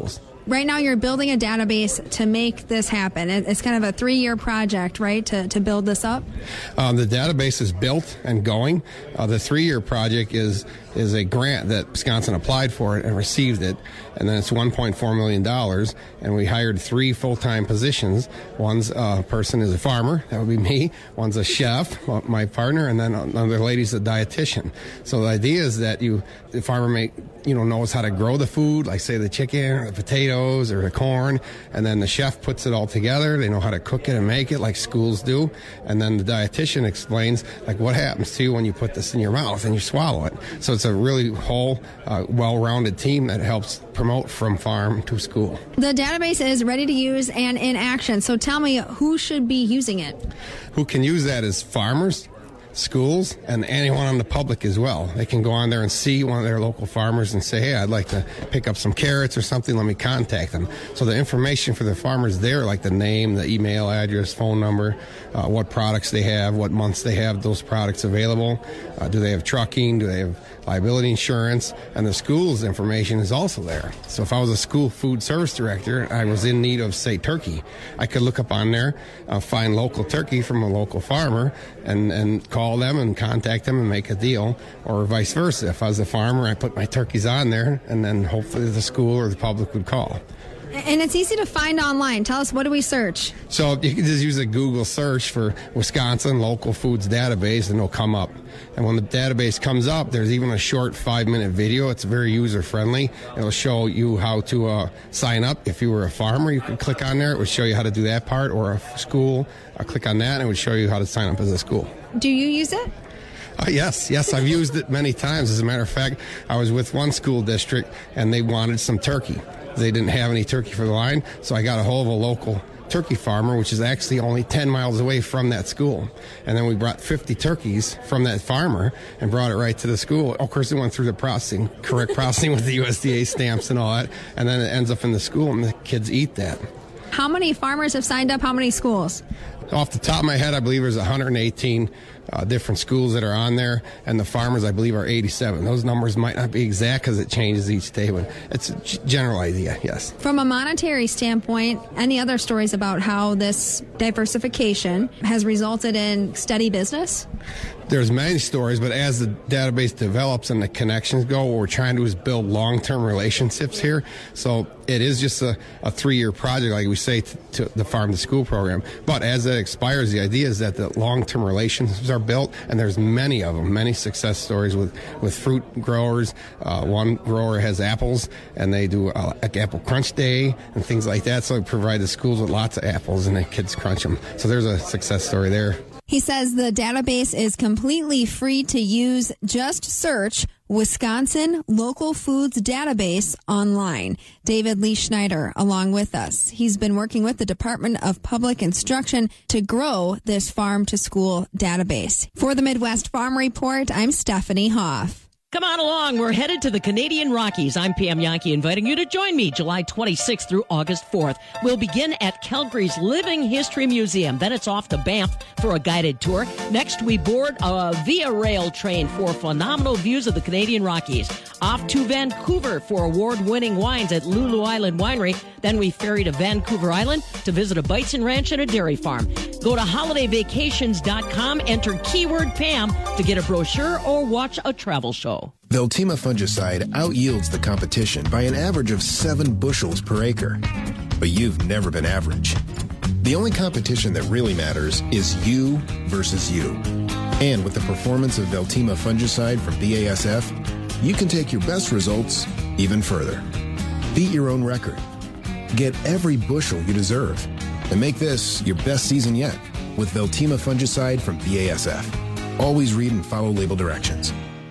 right now you're building a database to make this happen. It's kind of a three-year project, right, to, to build this up? Um, the database is built and going. Uh, the three-year project is is a grant that Wisconsin applied for it and received it, and then it's one point four million dollars, and we hired three full-time positions. One's a uh, person is a farmer, that would be me. One's a chef, my partner, and then another lady's a dietitian. So the idea is that you, the farmer may, you know, knows how to grow the food, like say the chicken or the potatoes or the corn, and then the chef puts it all together. They know how to cook it and make it like schools do, and then the dietitian explains like what happens to you when you put this in your mouth and you swallow it. So it's a really whole, uh, well-rounded team that helps promote from farm to school. The database is ready to use and in action. So tell me, who should be using it? Who can use that is farmers, schools, and anyone on the public as well. They can go on there and see one of their local farmers and say, hey, I'd like to pick up some carrots or something, let me contact them. So the information for the farmers there, like the name, the email address, phone number, uh, what products they have, what months they have those products available, uh, do they have trucking, do they have liability insurance, and the school's information is also there. So if I was a school food service director, I was in need of, say, turkey, I could look up on there, uh, find local turkey from a local farmer, and, and call them and contact them and make a deal, or vice versa. If I was a farmer, I put my turkeys on there, and then hopefully the school or the public would call. And it's easy to find online. Tell us, what do we search? So you can just use a Google search for Wisconsin Local Foods Database, and it'll come up. And when the database comes up, there's even a short five-minute video. It's very user-friendly. It'll show you how to uh, sign up. If you were a farmer, you could click on there. It would show you how to do that part, or a school. I'll click on that, and it would show you how to sign up as a school. Do you use it? Uh, yes, yes, I've used it many times. As a matter of fact, I was with one school district, and they wanted some turkey. They didn't have any turkey for the line, so I got a hold of a local turkey farmer, which is actually only ten miles away from that school. And then we brought fifty turkeys from that farmer and brought it right to the school. Of course, it went through the processing, correct processing with the U S D A stamps and all that, and then it ends up in the school, and the kids eat that. How many farmers have signed up? How many schools? Off the top of my head, I believe there's one hundred eighteen uh, different schools that are on there, and the farmers, I believe, are eighty-seven. Those numbers might not be exact because it changes each day, but it's a general idea, yes. From a monetary standpoint, any other stories about how this diversification has resulted in steady business? There's many stories, but as the database develops and the connections go, what we're trying to do is build long-term relationships here. So it is just a, a three-year project, like we say, to, to the farm-to-school program. But as it expires, the idea is that the long-term relationships are built, and there's many of them, many success stories with, with fruit growers. Uh, one grower has apples, and they do uh, like Apple Crunch Day and things like that. So they provide the schools with lots of apples, and the kids crunch them. So there's a success story there. He says the database is completely free to use. Just search Wisconsin Local Foods Database online. David Lee Schneider along with us. He's been working with the Department of Public Instruction to grow this farm to school database. For the Midwest Farm Report, I'm Stephanie Hoff. Come on along. We're headed to the Canadian Rockies. I'm Pam Yankee, inviting you to join me July twenty-sixth through August fourth. We'll begin at Calgary's Living History Museum. Then it's off to Banff for a guided tour. Next, we board a Via Rail train for phenomenal views of the Canadian Rockies. Off to Vancouver for award-winning wines at Lulu Island Winery. Then we ferry to Vancouver Island to visit a bison ranch and a dairy farm. Go to holiday vacations dot com, enter keyword Pam to get a brochure or watch a travel show. Veltima fungicide outyields the competition by an average of seven bushels per acre. But you've never been average. The only competition that really matters is you versus you. And with the performance of Veltima fungicide from B A S F, you can take your best results even further. Beat your own record. Get every bushel you deserve. And make this your best season yet with Veltima fungicide from B A S F. Always read and follow label directions.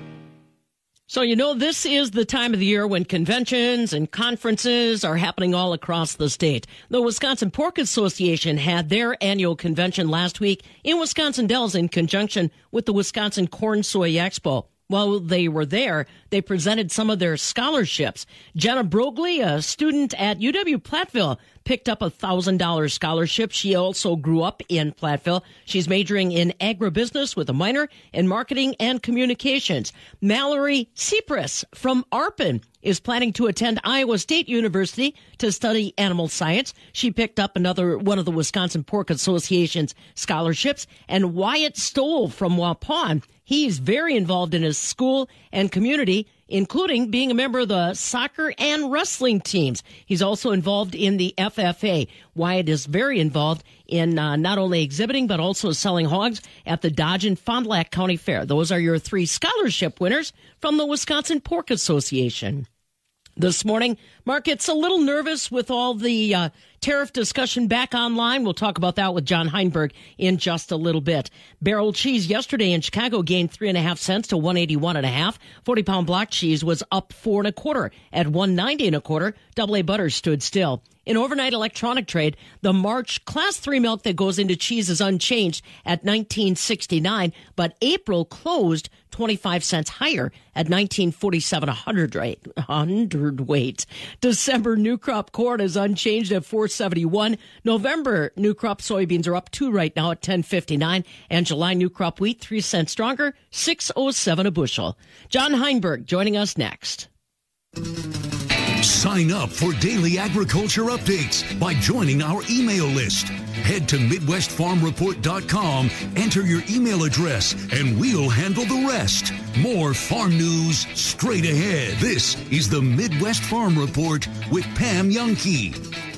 So, you know, this is the time of the year when conventions and conferences are happening all across the state. The Wisconsin Pork Association had their annual convention last week in Wisconsin Dells in conjunction with the Wisconsin Corn Soy Expo. While they were there, they presented some of their scholarships. Jenna Brogley, a student at U W Platteville, picked up a one thousand dollars scholarship. She also grew up in Platteville. She's majoring in agribusiness with a minor in marketing and communications. Mallory Cypress from Arpin is planning to attend Iowa State University to study animal science. She picked up another one of the Wisconsin Pork Association's scholarships. And Wyatt Stoll from Waupun, he's very involved in his school and community, including being a member of the soccer and wrestling teams. He's also involved in the F F A. Wyatt is very involved in uh, not only exhibiting, but also selling hogs at the Dodge and Fond du Lac County Fair. Those are your three scholarship winners from the Wisconsin Pork Association. This morning, market's a little nervous with all the uh, tariff discussion back online. We'll talk about that with John Heinberg in just a little bit. Barrel cheese yesterday in Chicago gained three and a half cents to one eighty-one and a half. forty pound block cheese was up four and a quarter at one ninety and a quarter. Double A butter stood still. In overnight electronic trade, the March class three milk that goes into cheese is unchanged at nineteen sixty-nine, but April closed twenty-five cents higher at nineteen forty-seven a hundred rate, hundred weight. December new crop corn is unchanged at four seventy-one. November new crop soybeans are up two right now at ten fifty-nine, and July new crop wheat three cents stronger, six oh seven a bushel. John Heinberg joining us next. Sign up for daily agriculture updates by joining our email list. Head to Midwest Farm Report dot com, enter your email address, and we'll handle the rest. More farm news straight ahead. This is the Midwest Farm Report with Pam Youngkey.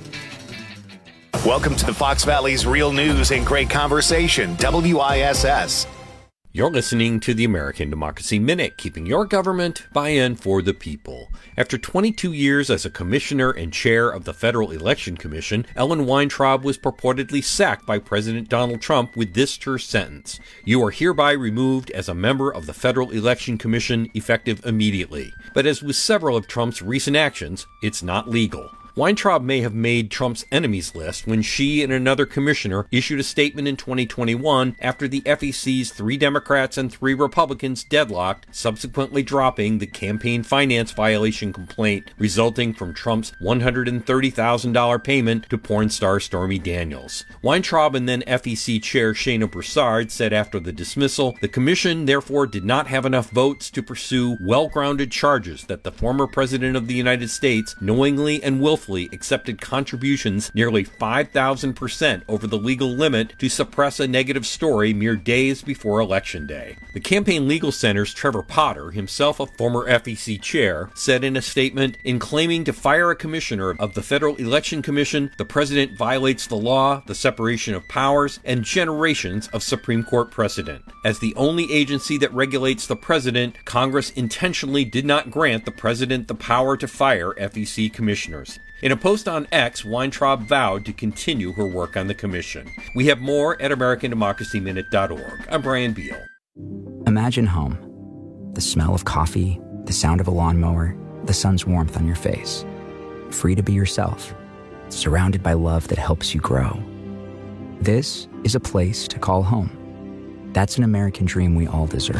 Welcome to the Fox Valley's Real News and Great Conversation, W I S S. You're listening to the American Democracy Minute, keeping your government by and for the people. After twenty-two years as a commissioner and chair of the Federal Election Commission, Ellen Weintraub was purportedly sacked by President Donald Trump with this terse sentence: "You are hereby removed as a member of the Federal Election Commission effective immediately." But as with several of Trump's recent actions, it's not legal. Weintraub may have made Trump's enemies list when she and another commissioner issued a statement in twenty twenty-one after the F E C's three Democrats and three Republicans deadlocked, subsequently dropping the campaign finance violation complaint resulting from Trump's one hundred thirty thousand dollars payment to porn star Stormy Daniels. Weintraub and then F E C Chair Shana Broussard said after the dismissal, the commission therefore did not have enough votes to pursue well-grounded charges that the former president of the United States knowingly and willfully accepted contributions nearly five thousand percent over the legal limit to suppress a negative story mere days before Election Day. The Campaign Legal Center's Trevor Potter, himself a former F E C chair, said in a statement, "In claiming to fire a commissioner of the Federal Election Commission, the president violates the law, the separation of powers, and generations of Supreme Court precedent. As the only agency that regulates the president, Congress intentionally did not grant the president the power to fire F E C commissioners." In a post on X, Weintraub vowed to continue her work on the commission. We have more at American Democracy Minute dot org. I'm Brian Beal. Imagine home. The smell of coffee, the sound of a lawnmower, the sun's warmth on your face. Free to be yourself, surrounded by love that helps you grow. This is a place to call home. That's an American dream we all deserve.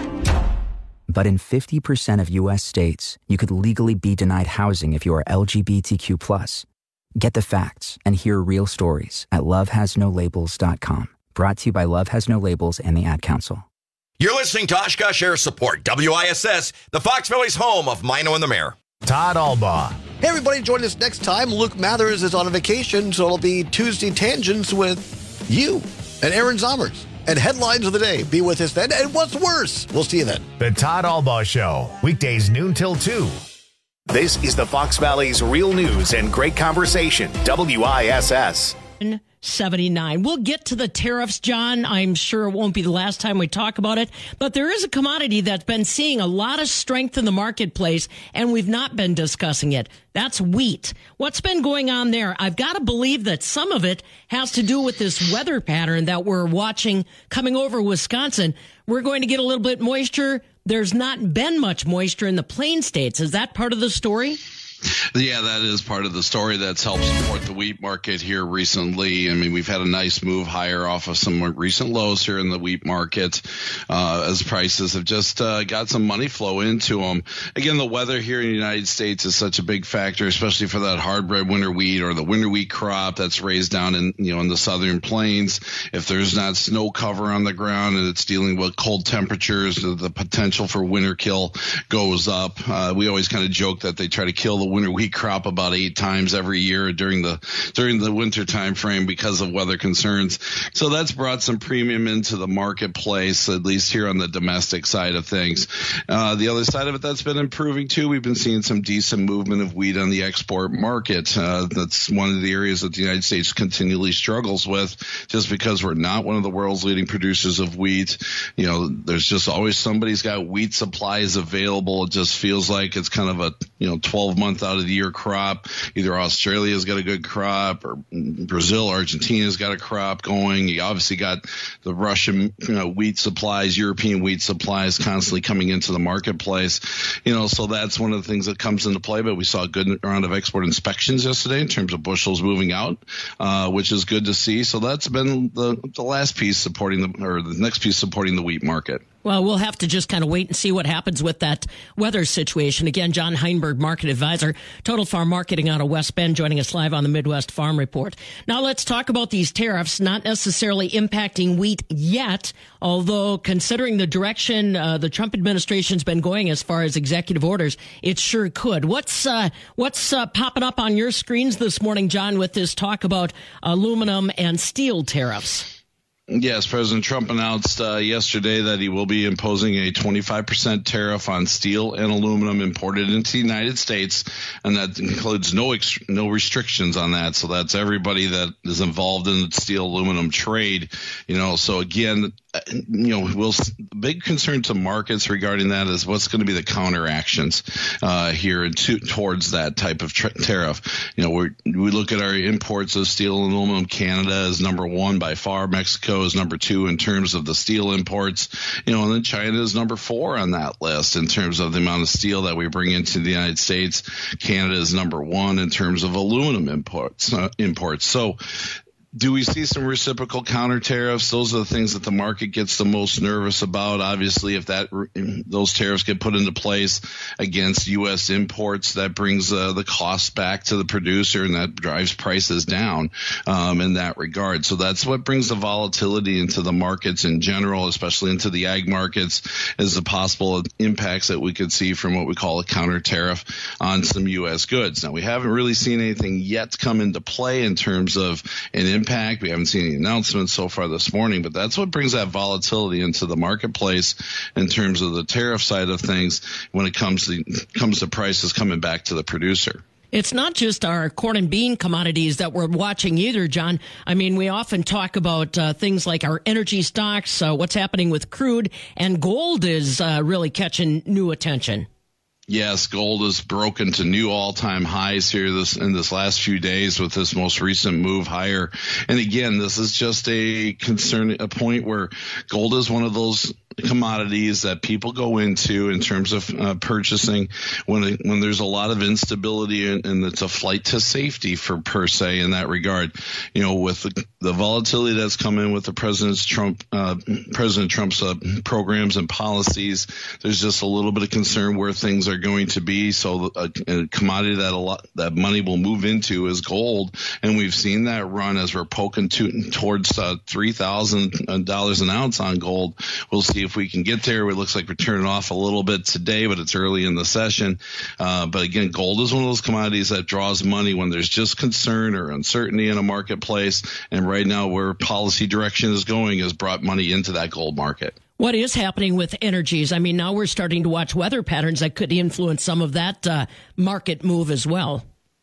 But in fifty percent of U S states, you could legally be denied housing if you are L G B T Q plus. Get the facts and hear real stories at love has no labels dot com. Brought to you by Love Has No Labels and the Ad Council. You're listening to Oshkosh Air Support, W I S S, the Fox Valley's home of Mino and the Mayor. Todd Albaugh. Hey, everybody, join us next time. Luke Mathers is on a vacation, so it'll be Tuesday Tangents with you and Aaron Zommers. And headlines of the day. Be with us then. And what's worse? We'll see you then. The Todd Albaugh Show, weekdays noon till two. This is the Fox Valley's Real News and Great Conversation, W I S S. seventy-nine. We'll get to the tariffs, John. I'm sure it won't be the last time we talk about it, but there is a commodity that's been seeing a lot of strength in the marketplace, and we've not been discussing it. That's wheat. What's been going on there? I've got to believe that some of it has to do with this weather pattern that we're watching coming over Wisconsin. We're going to get a little bit moisture. There's not been much moisture in the plain states. Is that part of the story? Yeah, that is part of the story that's helped support the wheat market here recently. I mean, we've had a nice move higher off of some recent lows here in the wheat market uh, as prices have just uh, got some money flow into them. Again, the weather here in the United States is such a big factor, especially for that hard-bred winter wheat or the winter wheat crop that's raised down in, you know, in the southern plains. If there's not snow cover on the ground and it's dealing with cold temperatures, the, the potential for winter kill goes up. Uh, we always kind of joke that they try to kill the winter wheat crop about eight times every year during the during the winter time frame because of weather concerns. So that's brought some premium into the marketplace, at least here on the domestic side of things. Uh, the other side of it that's been improving too, we've been seeing some decent movement of wheat on the export market. Uh, that's one of the areas that the United States continually struggles with, just because we're not one of the world's leading producers of wheat. You know, there's just always somebody's got wheat supplies available. It just feels like it's kind of a, you know, twelve month out of the year crop. Either Australia's got a good crop or Brazil, Argentina's got a crop going. You obviously got the Russian, you know, wheat supplies, European wheat supplies constantly coming into the marketplace. You know, so that's one of the things that comes into play. But we saw a good round of export inspections yesterday in terms of bushels moving out, uh, which is good to see. So that's been the, the last piece supporting the, or the next piece supporting the wheat market. Well, we'll have to just kind of wait and see what happens with that weather situation. Again, John Heinberg, market advisor, Total Farm Marketing out of West Bend, joining us live on the Midwest Farm Report. Now let's talk about these tariffs, not necessarily impacting wheat yet, although considering the direction uh, the Trump administration's been going as far as executive orders, it sure could. What's uh, what's uh, popping up on your screens this morning, John, with this talk about aluminum and steel tariffs? Yes, President Trump announced uh, yesterday that he will be imposing a twenty-five percent tariff on steel and aluminum imported into the United States, and that includes no ex- no restrictions on that. So that's everybody that is involved in the steel aluminum trade. You know, so again, you know, we'll, the big concern to markets regarding that is what's going to be the counteractions uh, here to, towards that type of tra- tariff. You know, we we look at our imports of steel and aluminum. Canada is number one by far. Mexico is number two in terms of the steel imports. You know, and then China is number four on that list in terms of the amount of steel that we bring into the United States. Canada is number one in terms of aluminum imports. Uh, imports. So, do we see some reciprocal counter tariffs? Those are the things that the market gets the most nervous about. Obviously, if that those tariffs get put into place against U S imports, that brings uh, the cost back to the producer, and that drives prices down um, in that regard. So that's what brings the volatility into the markets in general, especially into the ag markets, is the possible impacts that we could see from what we call a counter tariff on some U S goods. Now, we haven't really seen anything yet come into play in terms of an impact. Impact. We haven't seen any announcements so far this morning, but that's what brings that volatility into the marketplace in terms of the tariff side of things when it comes to comes to prices coming back to the producer. It's not just our corn and bean commodities that we're watching either, John. I mean, we often talk about uh, things like our energy stocks, uh, what's happening with crude, and gold is uh, really catching new attention. Yes, gold has broken to new all-time highs here this in this last few days with this most recent move higher. And again, this is just a concern, a point where gold is one of those commodities that people go into in terms of uh, purchasing when it, when there's a lot of instability and, and it's a flight to safety for per se in that regard. You know, with the, the volatility that's come in with the President's Trump uh, President Trump's uh, programs and policies, there's just a little bit of concern where things are going to be. So a, a commodity that a lot that money will move into is gold, and we've seen that run as we're poking to, towards uh, three thousand dollars an ounce on gold. We'll see if we can get there. It looks like we're turning off a little bit today, but it's early in the session. Uh, but again, gold is one of those commodities that draws money when there's just concern or uncertainty in a marketplace. And right now, where policy direction is going has brought money into that gold market. What is happening with energies? I mean, now we're starting to watch weather patterns that could influence some of that uh, market move as well.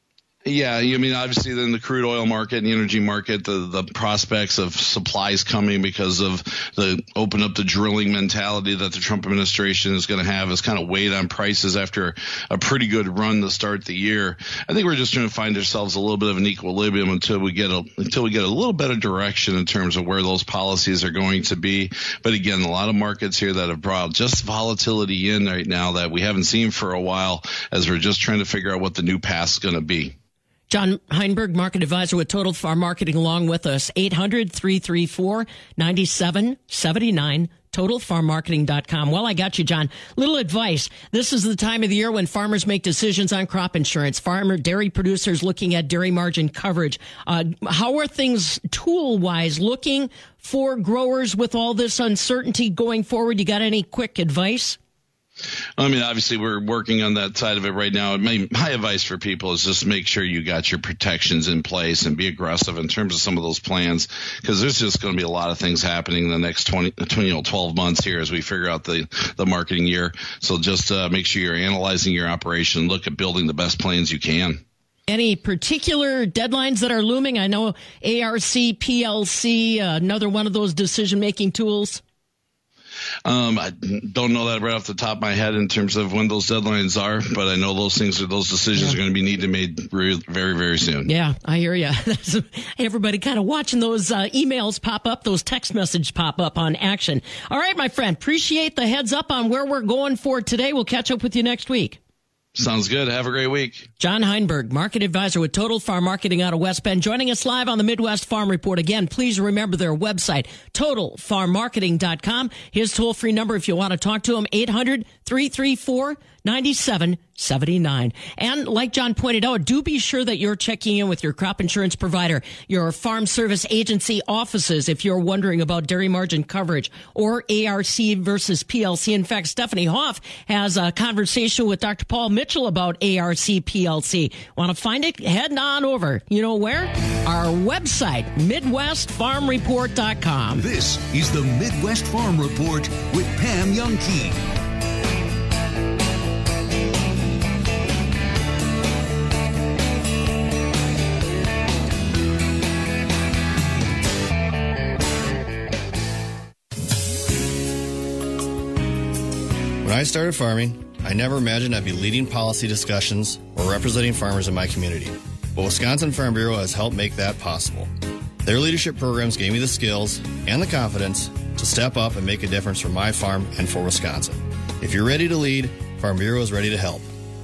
Yeah, I mean, obviously, then the crude oil market and the energy market, the, the prospects of supplies coming because of the open up the drilling mentality that the Trump administration is going to have is kind of weighed on prices after a pretty good run to start the year. I think we're just trying to find ourselves a little bit of an equilibrium until we get a until we get a little better direction in terms of where those policies are going to be. But again, a lot of markets here that have brought just volatility in right now that we haven't seen for a while, as we're just trying to figure out what the new path is going to be. John Heinberg, market advisor with Total Farm Marketing, along with us. eight hundred, three three four, nine seven seven nine, total farm marketing dot com. Well, I got you, John. Little advice. This is the time of the year when farmers make decisions on crop insurance. Farmer, dairy producers looking at dairy margin coverage. Uh, how are things tool-wise looking for growers with all this uncertainty going forward? You got any quick advice? I mean, obviously, we're working on that side of it right now. My, my advice for people is just make sure you got your protections in place and be aggressive in terms of some of those plans, because there's just going to be a lot of things happening in the next twenty, twenty, you know, twelve months here as we figure out the, the marketing year. So just uh, make sure you're analyzing your operation, look at building the best plans you can. Any particular deadlines that are looming? I know A R C, P L C, uh, another one of those decision-making tools. Um, I don't know that right off the top of my head in terms of when those deadlines are, but I know those things are those decisions yeah. are going to be need to made very, very, very soon. Yeah, I hear you. Everybody kind of watching those uh, emails pop up, those text messages pop up on action. All right, my friend, appreciate the heads up on where we're going for today. We'll catch up with you next week. Sounds good. Have a great week. John Heinberg, market advisor with Total Farm Marketing out of West Bend, joining us live on the Midwest Farm Report. Again, please remember their website, total farm marketing dot com. His toll-free number if you want to talk to him, eight hundred, three three four, nine seven seven nine. And like John pointed out, do be sure that you're checking in with your crop insurance provider, your farm service agency offices, if you're wondering about dairy margin coverage or A R C versus P L C. In fact, Stephanie Hoff has a conversation with Doctor Paul Mitchell about A R C P L C. Want to find it? Head on over. You know where? Our website, midwest farm report dot com. This is the Midwest Farm Report with Pam Youngkey. When I started farming, I never imagined I'd be leading policy discussions or representing farmers in my community. But Wisconsin Farm Bureau has helped make that possible. Their leadership programs gave me the skills and the confidence to step up and make a difference for my farm and for Wisconsin. If you're ready to lead, Farm Bureau is ready to help.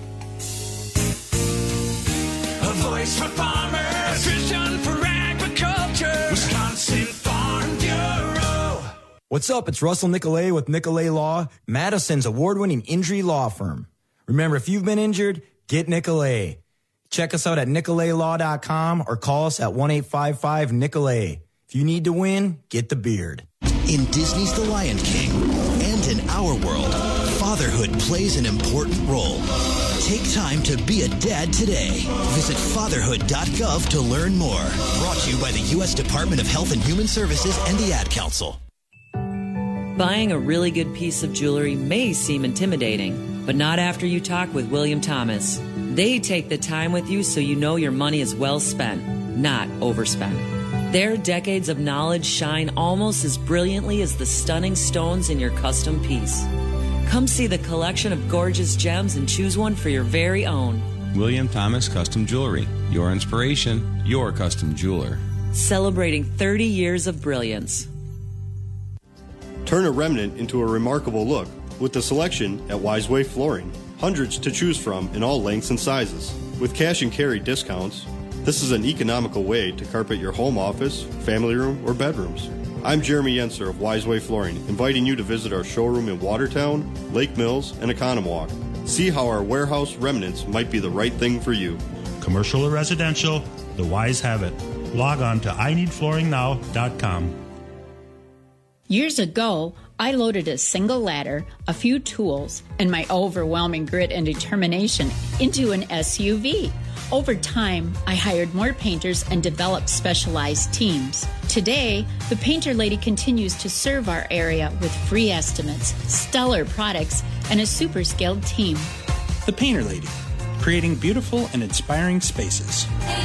A voice for farmers, vision for agriculture, Wisconsin Farm Bureau. What's up? It's Russell Nicolay with Nicolay Law, Madison's award-winning injury law firm. Remember, if you've been injured, get Nicolay. Check us out at nicolay law dot com or call us at one eight five five Nicolay. If you need to win, get the beard. In Disney's The Lion King and in our world, fatherhood plays an important role. Take time to be a dad today. Visit fatherhood dot gov to learn more. Brought to you by the U S Department of Health and Human Services and the Ad Council. Buying a really good piece of jewelry may seem intimidating, but not after you talk with William Thomas. They take the time with you so you know your money is well spent, not overspent. Their decades of knowledge shine almost as brilliantly as the stunning stones in your custom piece. Come see the collection of gorgeous gems and choose one for your very own. William Thomas Custom Jewelry. Your inspiration, your custom jeweler. Celebrating thirty years of brilliance. Turn a remnant into a remarkable look with the selection at Wiseway Flooring. Hundreds to choose from in all lengths and sizes. With cash and carry discounts, this is an economical way to carpet your home office, family room, or bedrooms. I'm Jeremy Yenser of Wiseway Flooring, inviting you to visit our showroom in Watertown, Lake Mills, and Economowoc. See how our warehouse remnants might be the right thing for you. Commercial or residential, the Wise have it. Log on to I need flooring now dot com. Years ago, I loaded a single ladder, a few tools, and my overwhelming grit and determination into an S U V. Over time, I hired more painters and developed specialized teams. Today, the Painter Lady continues to serve our area with free estimates, stellar products, and a super skilled team. The Painter Lady, creating beautiful and inspiring spaces.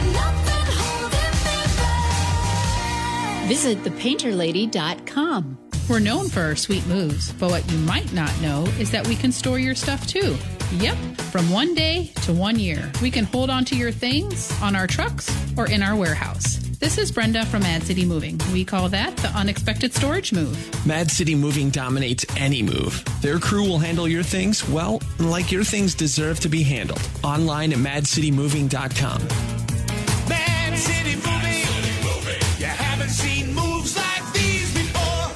Visit the painter lady dot com. We're known for our sweet moves, but what you might not know is that we can store your stuff too. Yep, from one day to one year. We can hold on to your things on our trucks or in our warehouse. This is Brenda from Mad City Moving. We call that the unexpected storage move. Mad City Moving dominates any move. Their crew will handle your things, well, like your things deserve to be handled. Online at mad city moving dot com. Mad City Moving. You haven't seen moves like these before.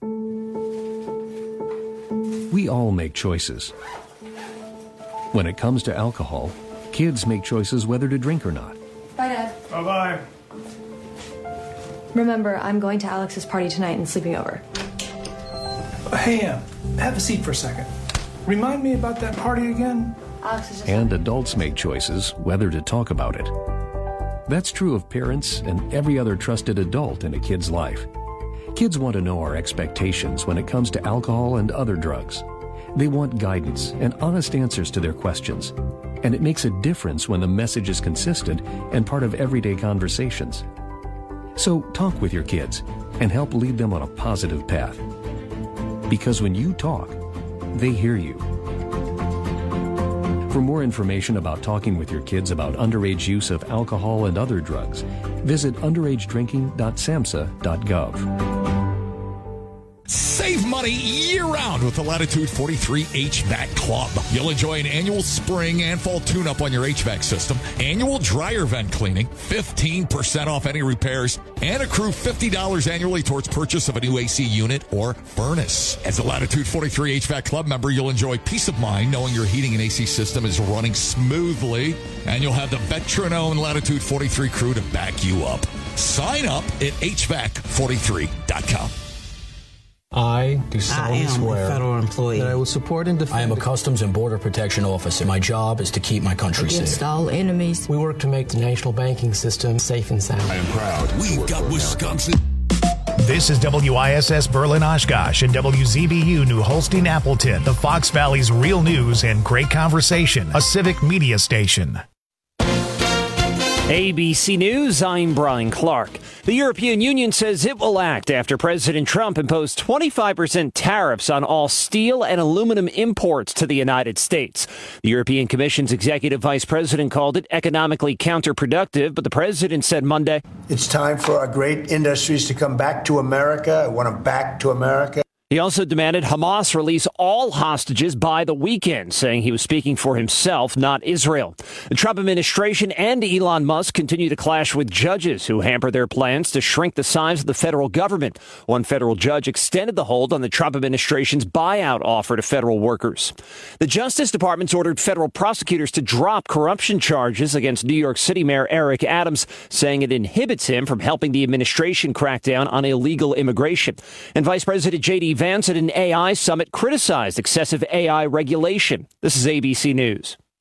We all make choices. When it comes to alcohol, kids make choices whether to drink or not. Bye, Dad. Bye-bye. Remember, I'm going to Alex's party tonight and sleeping over. Hey, uh, have a seat for a second. Remind me about that party again? Alex is just... And adults make choices whether to talk about it. That's true of parents and every other trusted adult in a kid's life. Kids want to know our expectations when it comes to alcohol and other drugs. They want guidance and honest answers to their questions. And it makes a difference when the message is consistent and part of everyday conversations. So talk with your kids and help lead them on a positive path. Because when you talk, they hear you. For more information about talking with your kids about underage use of alcohol and other drugs, visit underage drinking dot samhsa dot gov. Save money year-round with the Latitude forty-three H V A C Club. You'll enjoy an annual spring and fall tune-up on your H V A C system, annual dryer vent cleaning, fifteen percent off any repairs, and accrue fifty dollars annually towards purchase of a new A C unit or furnace. As a Latitude forty-three H V A C Club member, you'll enjoy peace of mind knowing your heating and A C system is running smoothly, and you'll have the veteran-owned Latitude forty-three crew to back you up. Sign up at H V A C forty-three dot com. I do solemnly swear a federal employee that I will support and defend. I am a Customs and Border Protection officer. My job is to keep my country against safe. all enemies. We work to make the national banking system safe and sound. I am proud. We've got Wisconsin. This is W I S S Berlin Oshkosh and W Z B U New Holstein Appleton, the Fox Valley's real news and great conversation, a civic media station. A B C News, I'm Brian Clark. The European Union says it will act after President Trump imposed twenty-five percent tariffs on all steel and aluminum imports to the United States. The European Commission's executive vice president called it economically counterproductive, but the president said Monday, "It's time for our great industries to come back to America. I want them back to America." He also demanded Hamas release all hostages by the weekend, saying he was speaking for himself, not Israel. The Trump administration and Elon Musk continue to clash with judges who hamper their plans to shrink the size of the federal government. One federal judge extended the hold on the Trump administration's buyout offer to federal workers. The Justice Department's ordered federal prosecutors to drop corruption charges against New York City Mayor Eric Adams, saying it inhibits him from helping the administration crack down on illegal immigration. And Vice President J D Vance at an A I summit criticized excessive A I regulation. This is A B C News.